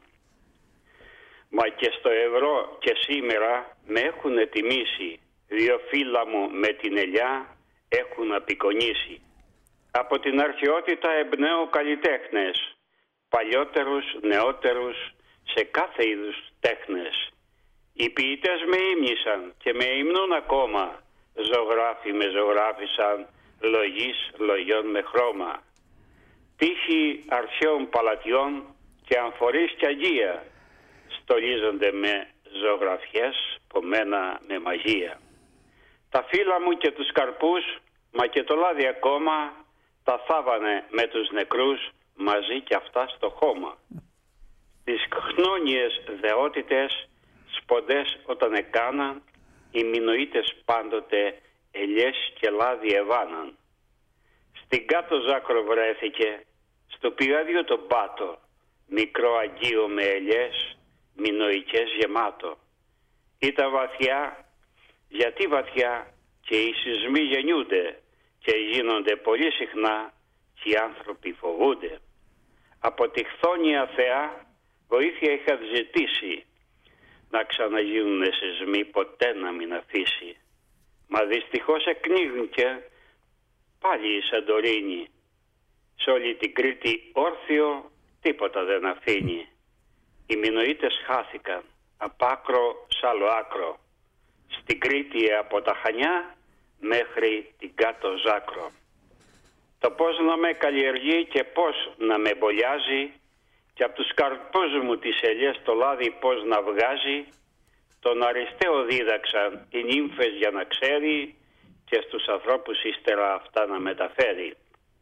Μα και στο ευρώ και σήμερα με έχουν τιμήσει, δύο φύλλα μου με την ελιά έχουν απεικονίσει. Από την αρχαιότητα εμπνέω καλλιτέχνες, παλιότερους, νεότερους, σε κάθε είδους τέχνες. Οι ποιητές με ύμνησαν και με υμνούν ακόμα, ζωγράφοι με ζωγράφησαν, λογής λογιών με χρώμα. Τύχοι αρχαίων παλατιών και αμφορείς κι αγία, στολίζονται με ζωγραφιές, πομένα με μαγεία. Τα φύλλα μου και τους καρπούς, μα και το λάδι ακόμα, τα θάβανε με τους νεκρούς μαζί κι αυτά στο χώμα. Τις χνόνιες δεότητες, σποντές όταν εκάναν, οι μινοίτες πάντοτε ελιές και λάδι εβάναν. Στην κάτω ζάκρο βρέθηκε, στο πηγάδιο τον πάτο, μικρό αγγείο με ελιές, μινοικές γεμάτο. Ήταν βαθιά, γιατί βαθιά, και οι σεισμοί γεννιούνται και γίνονται πολύ συχνά και οι άνθρωποι φοβούνται. Από τη χθόνια θεά βοήθεια είχα ζητήσει, να ξαναγίνουν σεισμοί ποτέ να μην αφήσει. Μα δυστυχώς εκνίγηκε πάλι η Σαντορίνη. Σε όλη την Κρήτη όρθιο τίποτα δεν αφήνει. Οι Μινοίτες χάθηκαν απ' άκρο σ' άλλο άκρο. Στην Κρήτη από τα Χανιά μέχρι την κάτω Ζάκρο. Το πώς να με καλλιεργεί και πώς να με μπολιάζει και από τους καρπούς μου τις ελιές το λάδι πώς να βγάζει, τον Αρισταίο δίδαξαν οι νύμφες για να ξέρει και στους ανθρώπους ύστερα αυτά να μεταφέρει.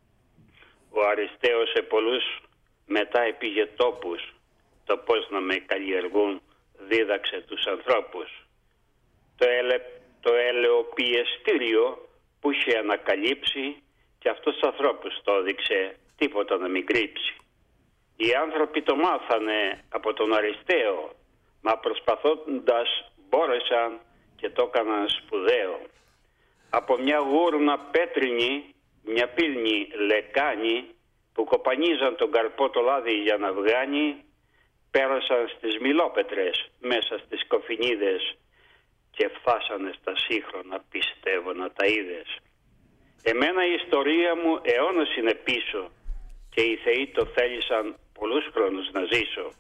Ο Αρισταίος σε πολλούς μετά επήγε τόπους, το πώς να με καλλιεργούν δίδαξε τους ανθρώπους. Το, ελε, το ελαιοπιεστήριο που είχε ανακαλύψει και αυτούς τους ανθρώπους το έδειξε, τίποτα να μην κρύψει. Οι άνθρωποι το μάθανε από τον Αρισταίο, μα προσπαθώντας μπόρεσαν και το έκαναν σπουδαίο. Από μια γούρνα πέτρινη, μια πύλνη λεκάνη που κοπανίζαν τον καρπό το λάδι για να βγάνει, πέρασαν στις μιλόπετρες μέσα στις κοφινίδες και φτάσανε στα σύγχρονα, πιστεύω να τα είδες. Εμένα η ιστορία μου αιώνας είναι πίσω και οι θεοί το θέλησαν πολλούς χρόνους να ζήσω.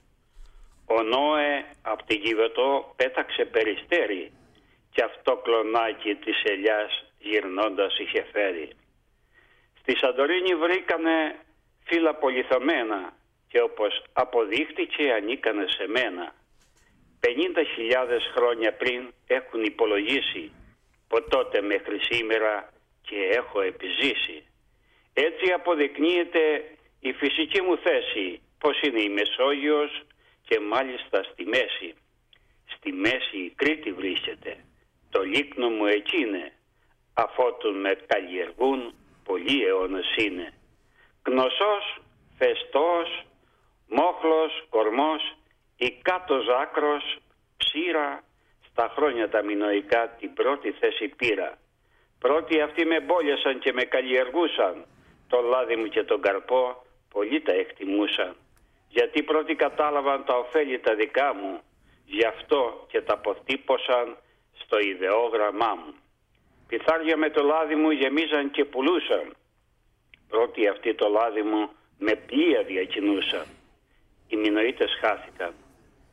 Ο Νόε απ' την Κιβωτό πέταξε περιστέρι και αυτό κλονάκι της ελιάς γυρνώντας είχε φέρει. Στη Σαντορίνη βρήκανε φύλλα πολυθωμένα και όπως αποδείχτηκε ανήκανε σε μένα. Πενήντα χιλιάδες χρόνια πριν έχουν υπολογίσει, από τότε μέχρι σήμερα και έχω επιζήσει. Έτσι αποδεικνύεται η φυσική μου θέση, πως είναι η Μεσόγειος και μάλιστα στη μέση. Στη μέση η Κρήτη βρίσκεται, το λίκνο μου εκεί είναι, αφότου με καλλιεργούν πολλοί αιώνες είναι. Γνωσός, φεστός, μόχλος, κορμός, η κάτω Ζάκρος, ψήρα, στα χρόνια τα μινοϊκά την πρώτη θέση πήρα. Πρώτοι αυτοί με μπόλιασαν και με καλλιεργούσαν, το λάδι μου και τον καρπό πολλοί τα εκτιμούσαν. Γιατί πρώτοι κατάλαβαν τα ωφέλη τα δικά μου, γι' αυτό και τα αποτύπωσαν στο ιδεόγραμμά μου. Πιθάρια με το λάδι μου γεμίζαν και πουλούσαν. Πρώτοι αυτοί το λάδι μου με πλοία διακινούσαν. Οι Μινοίτες χάθηκαν.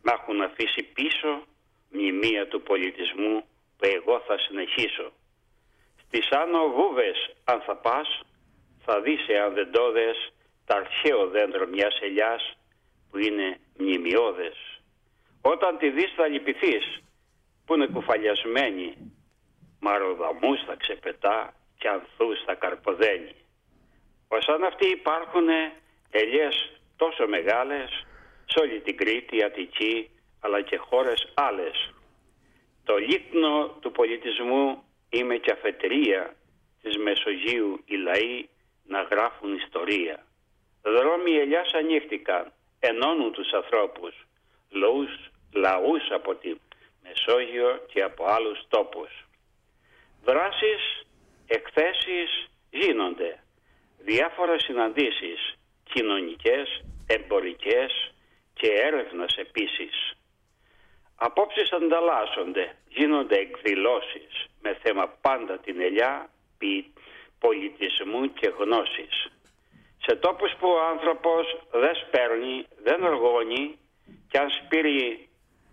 να έχουν αφήσει πίσω μνημεία του πολιτισμού που εγώ θα συνεχίσω. Στις άνω βούβες αν θα πας, θα δεις εάν δεν το δες τα αρχαίο δέντρο μιας ελιάς που είναι μνημειώδες. Όταν τη δεις θα λυπηθείς που είναι κουφαλιασμένη, μαροδαμούς θα ξεπετά και ανθούς θα καρποδένει. Ως αν αυτοί υπάρχουν ελιές τόσο μεγάλες σε όλη την Κρήτη, Αττική αλλά και χώρες άλλες. Το λίκνο του πολιτισμού είμαι και αφετηρία της Μεσογείου οι λαοί να γράφουν ιστορία. Δρόμοι ελιάς ανοίχτηκαν, ενώνουν τους ανθρώπους, λαούς, λαούς από τη Μεσόγειο και από άλλους τόπους. Δράσεις, εκθέσεις γίνονται, διάφορες συναντήσεις, κοινωνικές, εμπορικές και έρευνας επίσης. Απόψεις ανταλλάσσονται, γίνονται εκδηλώσεις με θέμα πάντα την ελιά, πολιτισμού και γνώσης. Σε τόπους που ο άνθρωπος δεν σπέρνει, δεν οργώνει και αν σπείρει,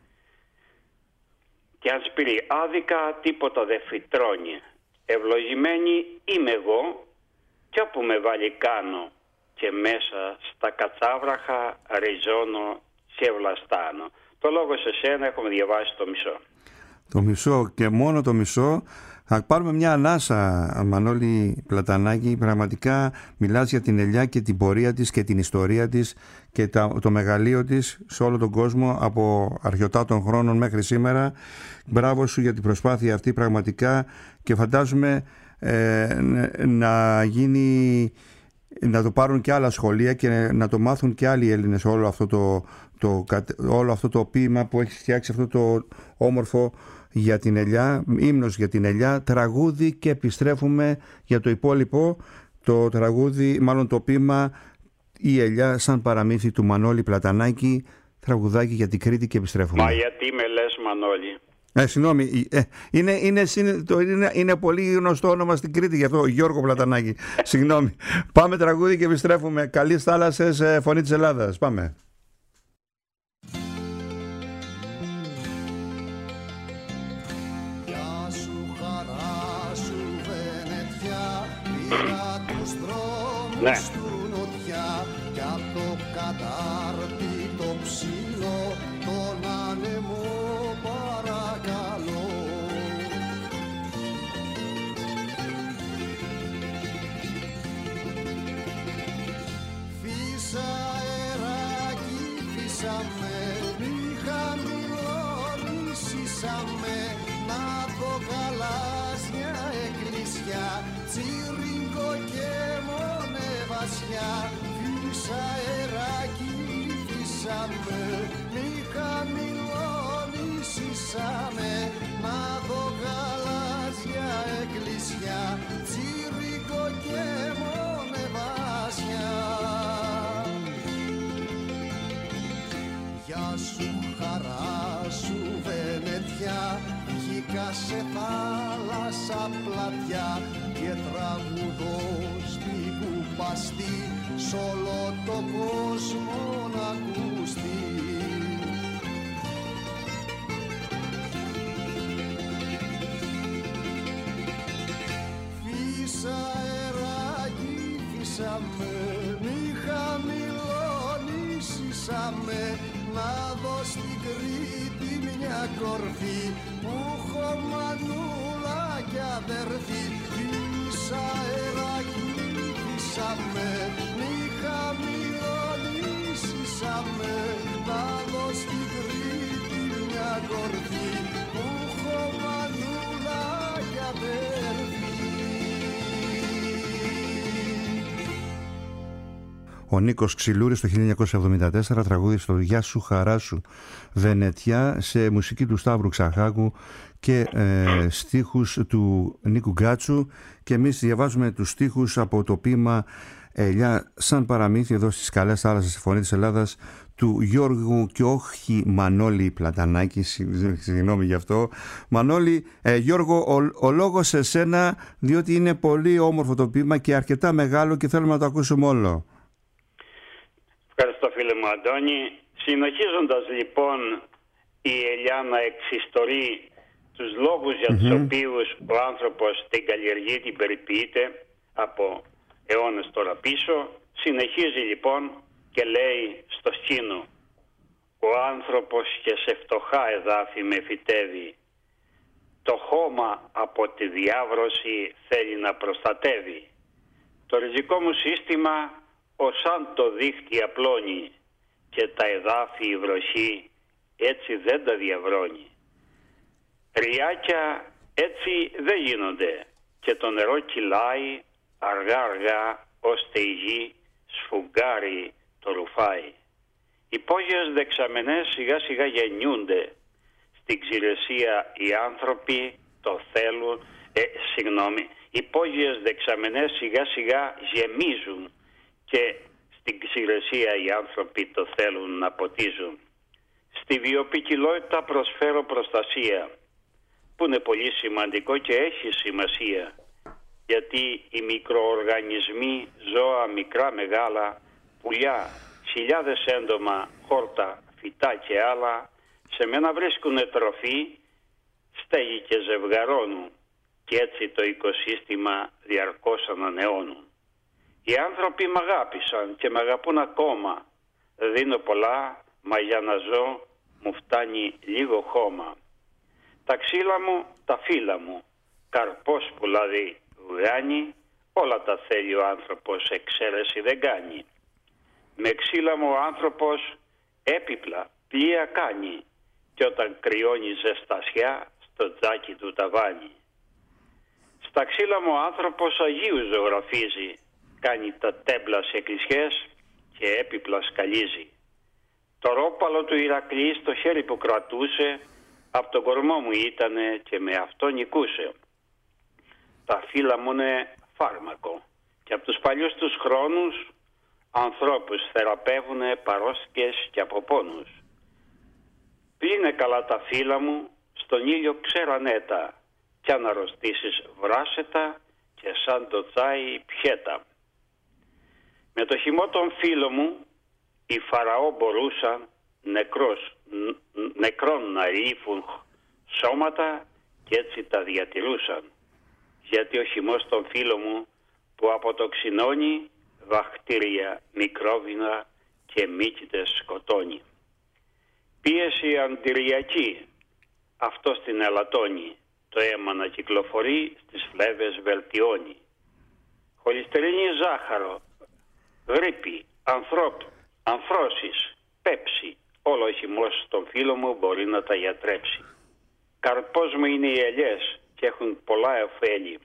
και αν σπείρει άδικα τίποτα δεν φυτρώνει. Ευλογημένη είμαι εγώ και όπου με βάλει κάνω και μέσα στα κατσάβραχα ριζώνω και βλαστάνω. Το λόγο σε σένα, έχουμε διαβάσει το μισό. Το μισό και μόνο το μισό. Θα πάρουμε μια ανάσα, Μανώλη Πλατανάκη. Πραγματικά μιλάς για την ελιά και την πορεία της και την ιστορία της και το μεγαλείο της σε όλο τον κόσμο από αρχαιοτά των χρόνων μέχρι σήμερα. Μπράβο σου για την προσπάθεια αυτή πραγματικά και φαντάζομαι ε, να γίνει, να το πάρουν και άλλα σχολεία και να το μάθουν και άλλοι Έλληνες όλο αυτό το, το, όλο αυτό το ποίημα που έχει φτιάξει αυτό το όμορφο για την ελιά, ύμνος για την ελιά, τραγούδι και επιστρέφουμε για το υπόλοιπο, το τραγούδι, μάλλον το ποίημα «Η ελιά σαν παραμύθι» του Μανώλη Πλατανάκη, τραγουδάκι για την Κρήτη και επιστρέφουμε. Μα γιατί με λες Μανώλη? Ε, συγγνώμη, ε, είναι, είναι, είναι, είναι πολύ γνωστό όνομα στην Κρήτη, γι' αυτό Γιώργο Πλατανάκη. Συγγνώμη. Πάμε τραγούδι και επιστρέφουμε. Καλής θάλασσες, φωνή της Ελλάδας. Πάμε. Γεια σου, χαρά σου, Βενετιά, πήρα τους δρόμους ναι. του νοτιά κι απ' το κατάρτι το ψηλό τον άνεμο παρακαλώ. Φύσα αεράκι, φύσαμε, μη χαμηλώνησαμε, να δω γαλάζια εκκλησιά, τσίριγκο και μονεβασιά. Φύσα αεράκι, φύσαμε, μη χαμηλώνησαμε, να δω γαλάζια εκκλησιά, τσίριγκο και μονεβασιά. Γεια σου, χαρά σου, Βενετιά, βγήκα σε θάλασσα πλατιά και τραγουδώ στην κουπαστή σ' όλο το κόσμο να ακουστεί. Φύσα αεράκι, φύσαμε, μη χαμηλώνησαμε, να δω στην Κρήτη μια κορφή που έχω μανούλα κι αδερφή. Φύσα αεράκι, φύσαμε, μη χαμηλώνησαμε, να δω στην Κρήτη μια κορφή που έχω μανούλα κι αδερφή. Ο Νίκος Ξυλούρης το χίλια εννιακόσια εβδομήντα τέσσερα τραγούδι στο «Γεια σου, χαρά σου, Βενετιά» σε μουσική του Σταύρου Ξαχάκου και ε, στίχους του Νίκου Γκάτσου, και εμείς διαβάζουμε τους στίχους από το ποίημα «Ελιά σαν παραμύθι» εδώ στις καλές θάλασσες στη φωνή της Ελλάδας του Γιώργου και όχι Μανώλη Πλατανάκη, συγγνώμη γι' αυτό. Μανώλη, ε, Γιώργο, ο, ο λόγος σε σένα, διότι είναι πολύ όμορφο το ποίημα και αρκετά μεγάλο και θέλουμε να το ακούσουμε όλο. Ευχαριστώ φίλε μου Αντώνη. Συνεχίζοντας λοιπόν η Ελιά να εξιστορεί τους λόγους για Mm-hmm. τους οποίους ο άνθρωπος την καλλιεργεί, την περιποιείται από αιώνες τώρα πίσω, συνεχίζει λοιπόν και λέει στο σκήνο: ο άνθρωπος και σε φτωχά εδάφη με φυτεύει, το χώμα από τη διάβρωση θέλει να προστατεύει. Το ριζικό μου σύστημα ως αν το δίχτυ απλώνει και τα εδάφη η βροχή έτσι δεν τα διαβρώνει. Ριάκια έτσι δεν γίνονται και το νερό κυλάει αργά αργά ώστε η γη σφουγγάρει το ρουφάει. Οι πόγιες δεξαμενές σιγά σιγά γεννιούνται, στην ξηρεσία οι άνθρωποι το θέλουν, ε, συγγνώμη, οι πόγιες δεξαμενές σιγά σιγά γεμίζουν και στην ξηρεσία οι άνθρωποι το θέλουν να ποτίζουν. Στη βιοποικιλότητα προσφέρω προστασία, που είναι πολύ σημαντικό και έχει σημασία, γιατί οι μικροοργανισμοί, ζώα μικρά μεγάλα, πουλιά, χιλιάδες έντομα, χόρτα, φυτά και άλλα, σε μένα βρίσκουν τροφή, στέγη και ζευγαρώνουν και έτσι το οικοσύστημα διαρκώς ανανεώνουν. Οι άνθρωποι μ' αγάπησαν και μ' αγαπούν ακόμα. Δίνω πολλά, μα για να ζω μου φτάνει λίγο χώμα. Τα ξύλα μου, τα φύλλα μου, καρπός που λάδι βγάνει, όλα τα θέλει ο άνθρωπος, εξαίρεση δεν κάνει. Με ξύλα μου ο άνθρωπος έπιπλα, πλοία κάνει και όταν κρυώνει ζεστασιά στο τζάκι του τα βάνει. Στα ξύλα μου ο άνθρωπος Αγίου ζωγραφίζει, κάνει τα τέμπλα σε εκκλησιές και έπιπλα σκαλίζει. Το ρόπαλο του Ηρακλή στο χέρι που κρατούσε από τον κορμό μου ήτανε και με αυτό νικούσε. Τα φύλλα μου είναι φάρμακο και από τους παλιούς τους χρόνους ανθρώπους θεραπεύουνε παρόσκες και από πόνους. Πλύνε καλά τα φύλλα μου, στον ήλιο ξερανέτα κι αν αρρωστήσεις βράσετα και σαν το τσάι πιέτα. Με το χυμό των φύλλων μου οι Φαραώ μπορούσαν νεκρός, νεκρών να ρήφουν σώματα και έτσι τα διατηρούσαν. Γιατί ο χυμός των φύλλων μου που αποτοξινώνει βακτήρια, μικρόβινα και μύκητες σκοτώνει. Πίεση αντιριακή, αυτό στην ελαττώνει, το αίμα να κυκλοφορεί στις φλέβες βελτιώνει. Χολυστερίνη ζάχαρο, γρίπη, ανθρώπ, ανθρώσεις, πέψη, όλο ο χυμός των φύλων μου μπορεί να τα γιατρέψει. Καρπός μου είναι οι ελιές και έχουν πολλά ωφέλη.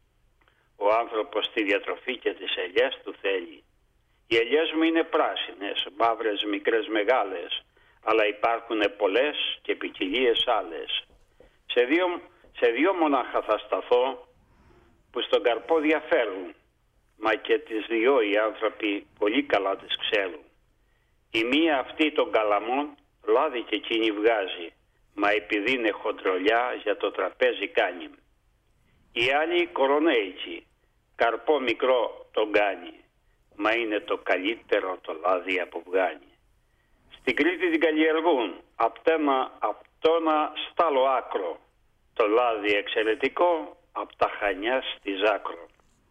Ο άνθρωπος στη διατροφή και τις ελιές του θέλει. Οι ελιές μου είναι πράσινες, μαύρες, μικρές, μεγάλες, αλλά υπάρχουν πολλές και ποικιλίες άλλες. Σε δύο, σε δύο μονάχα θα σταθώ που στον καρπό διαφέρουν, μα και τις δυο οι άνθρωποι πολύ καλά τις ξέρουν. Η μία αυτή των καλαμών λάδι και εκείνη βγάζει, μα επειδή είναι χοντρολιά για το τραπέζι κάνει. Η άλλη κορονέικη, καρπό μικρό τον κάνει, μα είναι το καλύτερο το λάδι από βγάνει. Στην Κρήτη την καλλιεργούν, απ' το ένα στάλο άκρο, το λάδι εξαιρετικό, απ' τα Χανιά στη Ζάκρο.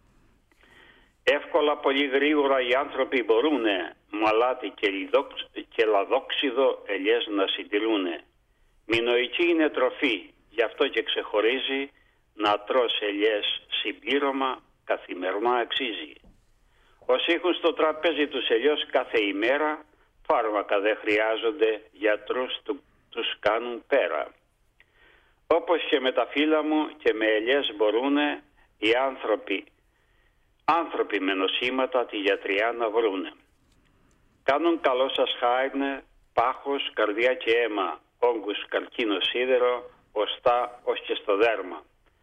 Εύκολα πολύ γρήγορα οι άνθρωποι μπορούνε, μαλάτι και, και λαδόξιδο ελιές να συντηρούνε. Μινοϊκή είναι τροφή, γι' αυτό και ξεχωρίζει να τρως ελιές συμπλήρωμα καθημερινά αξίζει. Όσοι έχουν στο τραπέζι τους ελιός κάθε ημέρα, φάρμακα δεν χρειάζονται, γιατρούς του, τους κάνουν πέρα. Όπως και με τα φύλλα μου και με ελιές μπορούνε οι άνθρωποι, άνθρωποι με νοσήματα τη γιατριά να βρούνε. Κάνουν καλό σας χάρνε, πάχος, καρδιά και αίμα, όγκους, καρκίνο, σίδερο, οστά ως και στο δέρμα.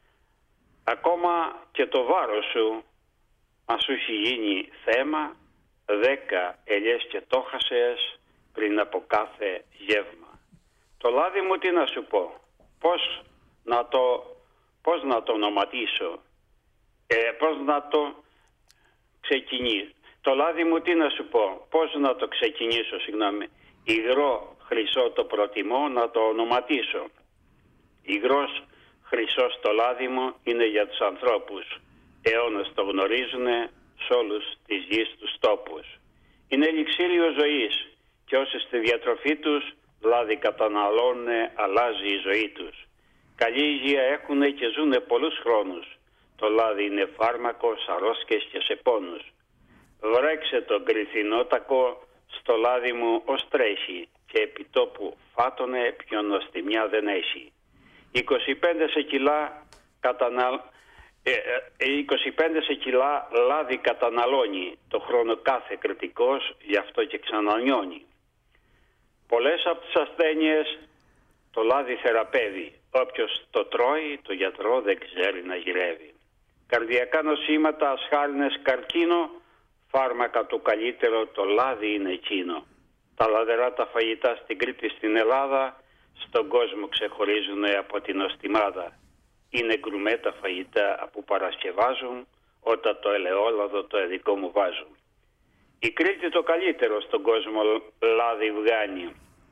Ακόμα και το βάρος σου, αν σου έχει γίνει θέμα, δέκα ελιές και το χασες πριν από κάθε γεύμα. Το λάδι μου τι να σου πω, πώς να το, πώς να το ονοματίσω, ε, πώς να το ξεκινήσω. Το λάδι μου τι να σου πω, πώς να το ξεκινήσω, συγγνώμη. Υγρό χρυσό το προτιμώ να το ονοματίσω. Υγρός χρυσός το λάδι μου είναι για τους ανθρώπους. Αιώνες το γνωρίζουνε σ' όλους της γης τους τόπους. Είναι ελιξίριο ζωής και όσοι στη διατροφή τους λάδι καταναλώνουνε αλλάζει η ζωή τους. Καλή υγεία έχουνε και ζουνε πολλούς χρόνους. Το λάδι είναι φάρμακο σ' αρρώσκες και σε πόνους. Βρέξε το γκριθινότακο στο λάδι μου ως τρέχει και επί τόπου φάτωνε πιο νοστιμιά δεν έχει. είκοσι πέντε σε κιλά καταναλ... ε, ε, είκοσι πέντε σε κιλά λάδι καταναλώνει το χρόνο κάθε κριτικός, γι' αυτό και ξανανιώνει. Πολλές από τις ασθένειες το λάδι θεραπεύει. Όποιος το τρώει, το γιατρό δεν ξέρει να γυρεύει. Καρδιακά νοσήματα, ασχάλινες, καρκίνο, φάρμακα του καλύτερο το λάδι είναι εκείνο. Τα λαδερά τα φαγητά στην Κρήτη, στην Ελλάδα, στον κόσμο ξεχωρίζουν από την νοστιμάδα. Είναι γκρουμέ τα φαγητά που παρασκευάζουν, όταν το ελαιόλαδο το εδικό μου βάζουν. Η Κρήτη το καλύτερο στον κόσμο λάδι βγάνει.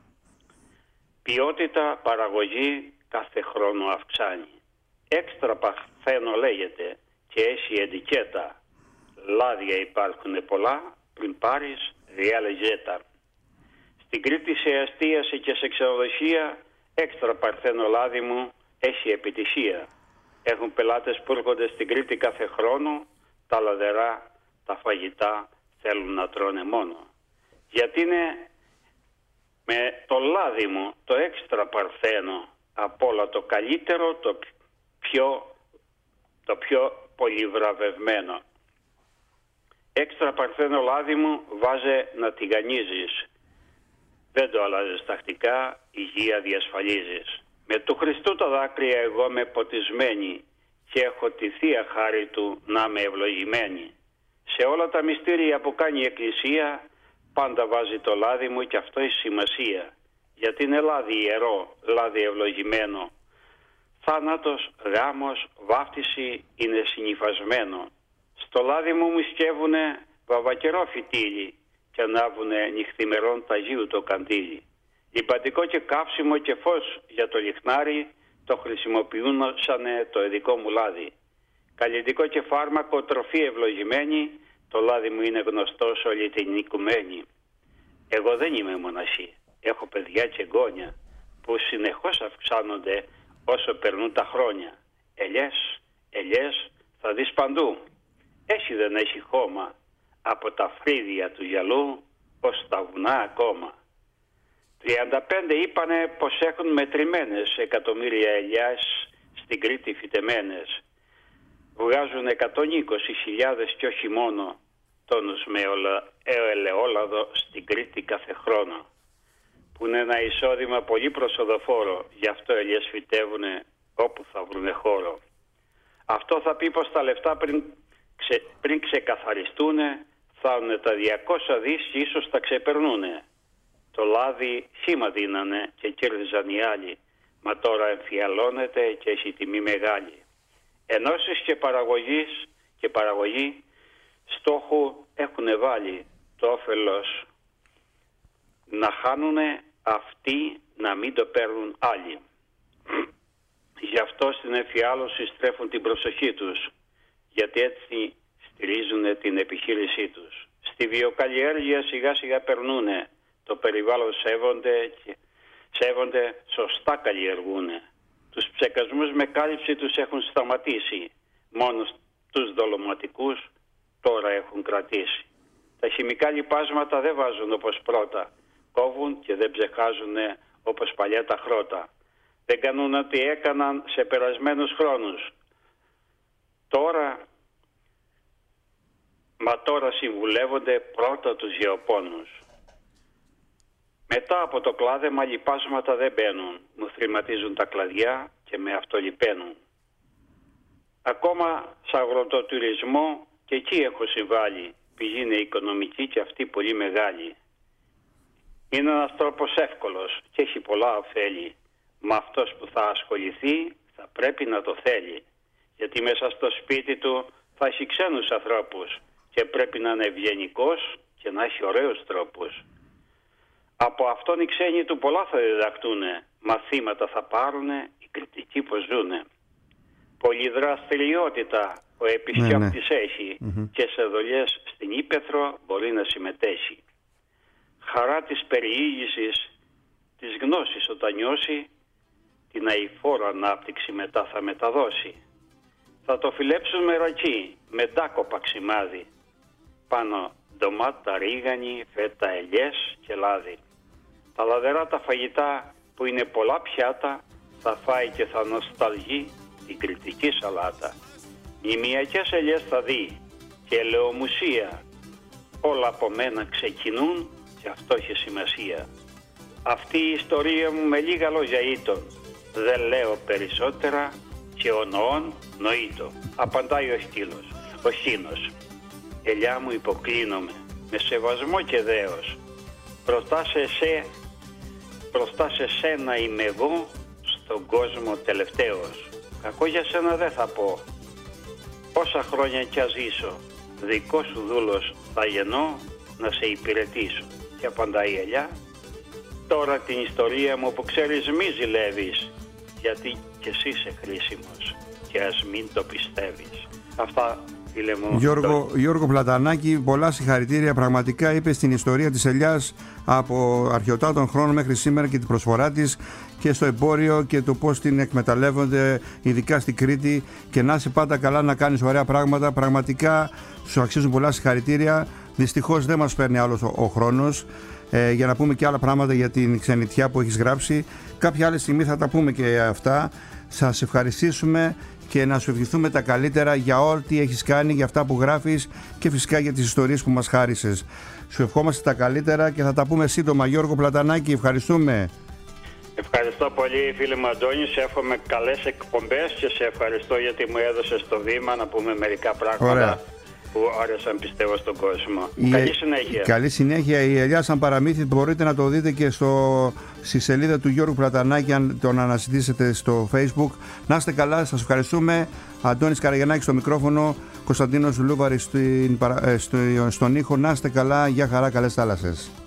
Ποιότητα, παραγωγή κάθε χρόνο αυξάνει. Έξτρα παρθένο λέγεται και έχει ετικέτα. Λάδια υπάρχουν πολλά, πριν πάρεις διάλεγε τα. Στην Κρήτη σε εστίαση και σε ξενοδοχεία έξτρα παρθένο λάδι μου έχει επιτυχία. Έχουν πελάτες που έρχονται στην Κρήτη κάθε χρόνο, τα λαδερά, τα φαγητά θέλουν να τρώνε μόνο. Γιατί είναι με το λάδι μου το έξτρα παρθένο από όλα το καλύτερο, το πιο, το πιο πολυβραβευμένο. Έξτρα παρθένο λάδι μου βάζε να τηγανίζεις. Δεν το αλλάζεις τακτικά, υγεία διασφαλίζεις. Με του Χριστού τα δάκρυα εγώ με ποτισμένη και έχω τη Θεία χάρη του να με ευλογημένη. Σε όλα τα μυστήρια που κάνει η Εκκλησία πάντα βάζει το λάδι μου και αυτό έχει σημασία. Γιατί είναι λάδι ιερό, λάδι ευλογημένο. Θάνατος, γάμος, βάφτιση είναι συνυφασμένο. Στο λάδι μου μου σκεύουνε βαβακερό φυτίλι και ανάβουνε νυχθημερών ταγίου το καντήλι. Λιπαντικό και καύσιμο και φως για το λιχνάρι το χρησιμοποιούν σαν το εδικό μου λάδι. Καλλιτικό και φάρμακο, τροφή ευλογημένη, το λάδι μου είναι γνωστό σε όλη την οικουμένη. Εγώ δεν είμαι μοναχή, έχω παιδιά και εγγόνια που συνεχώς αυξάνονται όσο περνούν τα χρόνια. Ελιές, ελιές θα δεις παντού. Έχει δεν έχει χώμα, από τα φρύδια του γυαλού ως τα βουνά ακόμα. τριάντα πέντε είπανε πως έχουν μετρημένες εκατομμύρια ελιάς στην Κρήτη φυτεμένες. Βγάζουν εκατόν είκοσι χιλιάδες και όχι μόνο τόνους με ελαιόλαδο στην Κρήτη κάθε χρόνο. Που είναι ένα εισόδημα πολύ προσοδοφόρο, γι' αυτό ελιές φυτεύουνε όπου θα βρουνε χώρο. Αυτό θα πει πως τα λεφτά πριν, ξε, πριν ξεκαθαριστούνε θα είναι τα διακόσια δις και ίσως τα ξεπερνούνε. Το λάδι σήμα δίνανε και κέρδιζαν οι άλλοι, μα τώρα εμφιαλώνεται και έχει τιμή μεγάλη. Ενώσεις και παραγωγής και παραγωγή στόχου έχουν βάλει το όφελος να χάνουνε αυτοί, να μην το παίρνουν άλλοι. Γι' αυτό στην εμφιάλωση στρέφουν την προσοχή τους, γιατί έτσι στηρίζουν την επιχείρησή τους. Στη βιοκαλλιέργεια σιγά σιγά περνούνε, το περιβάλλον σέβονται και σέβονται, σωστά καλλιεργούνε. Τους ψεκασμούς με κάλυψη τους έχουν σταματήσει, μόνο τους δολωματικούς τώρα έχουν κρατήσει. Τα χημικά λιπάσματα δεν βάζουν όπως πρώτα, κόβουν και δεν ψεχάζουν όπως παλιά τα χρώτα. Δεν κάνουν ό,τι έκαναν σε περασμένους χρόνους. Τώρα, μα τώρα συμβουλεύονται πρώτα τους γεωπόνους. Μετά από το κλάδεμα λιπάσματα δεν μπαίνουν, μου θρηματίζουν τα κλαδιά και με αυτό λιπαίνουν. Ακόμα σε αγροτοτουρισμό και εκεί έχω συμβάλει, πηγή είναι οικονομική και αυτή πολύ μεγάλη. Είναι ένας τρόπος εύκολος και έχει πολλά ωφέλη. Μα αυτός που θα ασχοληθεί θα πρέπει να το θέλει. Γιατί μέσα στο σπίτι του θα έχει ξένους ανθρώπους και πρέπει να είναι ευγενικός και να έχει ωραίους τρόπους. Από αυτόν οι ξένοι του πολλά θα διδαχτούνε, μαθήματα θα πάρουνε, οι κριτικοί πως ζουνε. Πολυδραστηριότητα ο επισκέπτης ναι, ναι. έχει mm-hmm. και σε δουλειές στην Ύπαιθρο μπορεί να συμμετέχει. Χαρά της περιήγησης, της γνώσης όταν νιώσει, την αηφόρο ανάπτυξη μετά θα μεταδώσει. Θα το φιλέψουν με ρακί, με ντάκοπα ξημάδι, πάνω ντομάτα, ρίγανη, φέτα, ελιές και λάδι. Τα λαδερά τα φαγητά που είναι πολλά πιάτα θα φάει και θα νοσταλγεί την κριτική σαλάτα. Μνημιακές ελιές θα δει και ελαιομουσία. Όλα από μένα ξεκινούν και αυτό έχει σημασία. Αυτή η ιστορία μου με λίγα λόγια ήτον. Δεν λέω περισσότερα και ο νοών νοήτο. Απαντάει ο στήλος, ο Σύνος. Ελιά μου υποκλίνομαι με σεβασμό και δέος. Μπροστά σε εσέ, μπροστά σε σένα είμαι εγώ στον κόσμο τελευταίος. Κακό για σένα δεν θα πω. Πόσα χρόνια κι ας ζήσω, δικό σου δούλος θα γεννώ να σε υπηρετήσω. Και απαντάει η ελιά, τώρα την ιστορία μου που ξέρεις μη ζηλεύεις, γιατί κι εσύ είσαι χρήσιμος και ας μην το πιστεύεις. Αυτά, φίλε μου. Γιώργο, το... Γιώργο Πλατανάκη, πολλά συγχαρητήρια. Πραγματικά είπε στην ιστορία της ελιάς από αρχαιοτάτων χρόνων μέχρι σήμερα και την προσφορά της και στο εμπόριο και το πώς την εκμεταλλεύονται, ειδικά στην Κρήτη. Και να είσαι πάντα καλά, να κάνεις ωραία πράγματα. Πραγματικά σου αξίζουν πολλά συγχαρητήρια. Δυστυχώς δεν μας παίρνει άλλος ο, ο χρόνος ε, για να πούμε και άλλα πράγματα για την ξενιτιά που έχεις γράψει. Κάποια άλλη στιγμή θα τα πούμε και αυτά. Σας ευχαριστήσουμε και να σου ευχηθούμε τα καλύτερα για ό,τι έχεις κάνει, για αυτά που γράφεις και φυσικά για τις ιστορίες που μας χάρισες. Σου ευχόμαστε τα καλύτερα και θα τα πούμε σύντομα. Γιώργο Πλατανάκη, ευχαριστούμε. Ευχαριστώ πολύ, φίλε μου Αντώνη. Σε εύχομαι καλές εκπομπές και σε ευχαριστώ γιατί μου έδωσες το βήμα να πούμε μερικά πράγματα. Ωραία. Που άρεσαν πιστεύω στον κόσμο. Η... Καλή συνέχεια. Καλή συνέχεια. Η ελιά σαν παραμύθι μπορείτε να το δείτε και στο... στη σελίδα του Γιώργου Πλατανάκη, αν τον αναζητήσετε στο Facebook. Να είστε καλά, σας ευχαριστούμε. Αντώνης Καραγιαννάκης στο μικρόφωνο, Κωνσταντίνος Λούβαρης στην... στον ήχο. Να είστε καλά, για χαρά, καλές θάλασσες.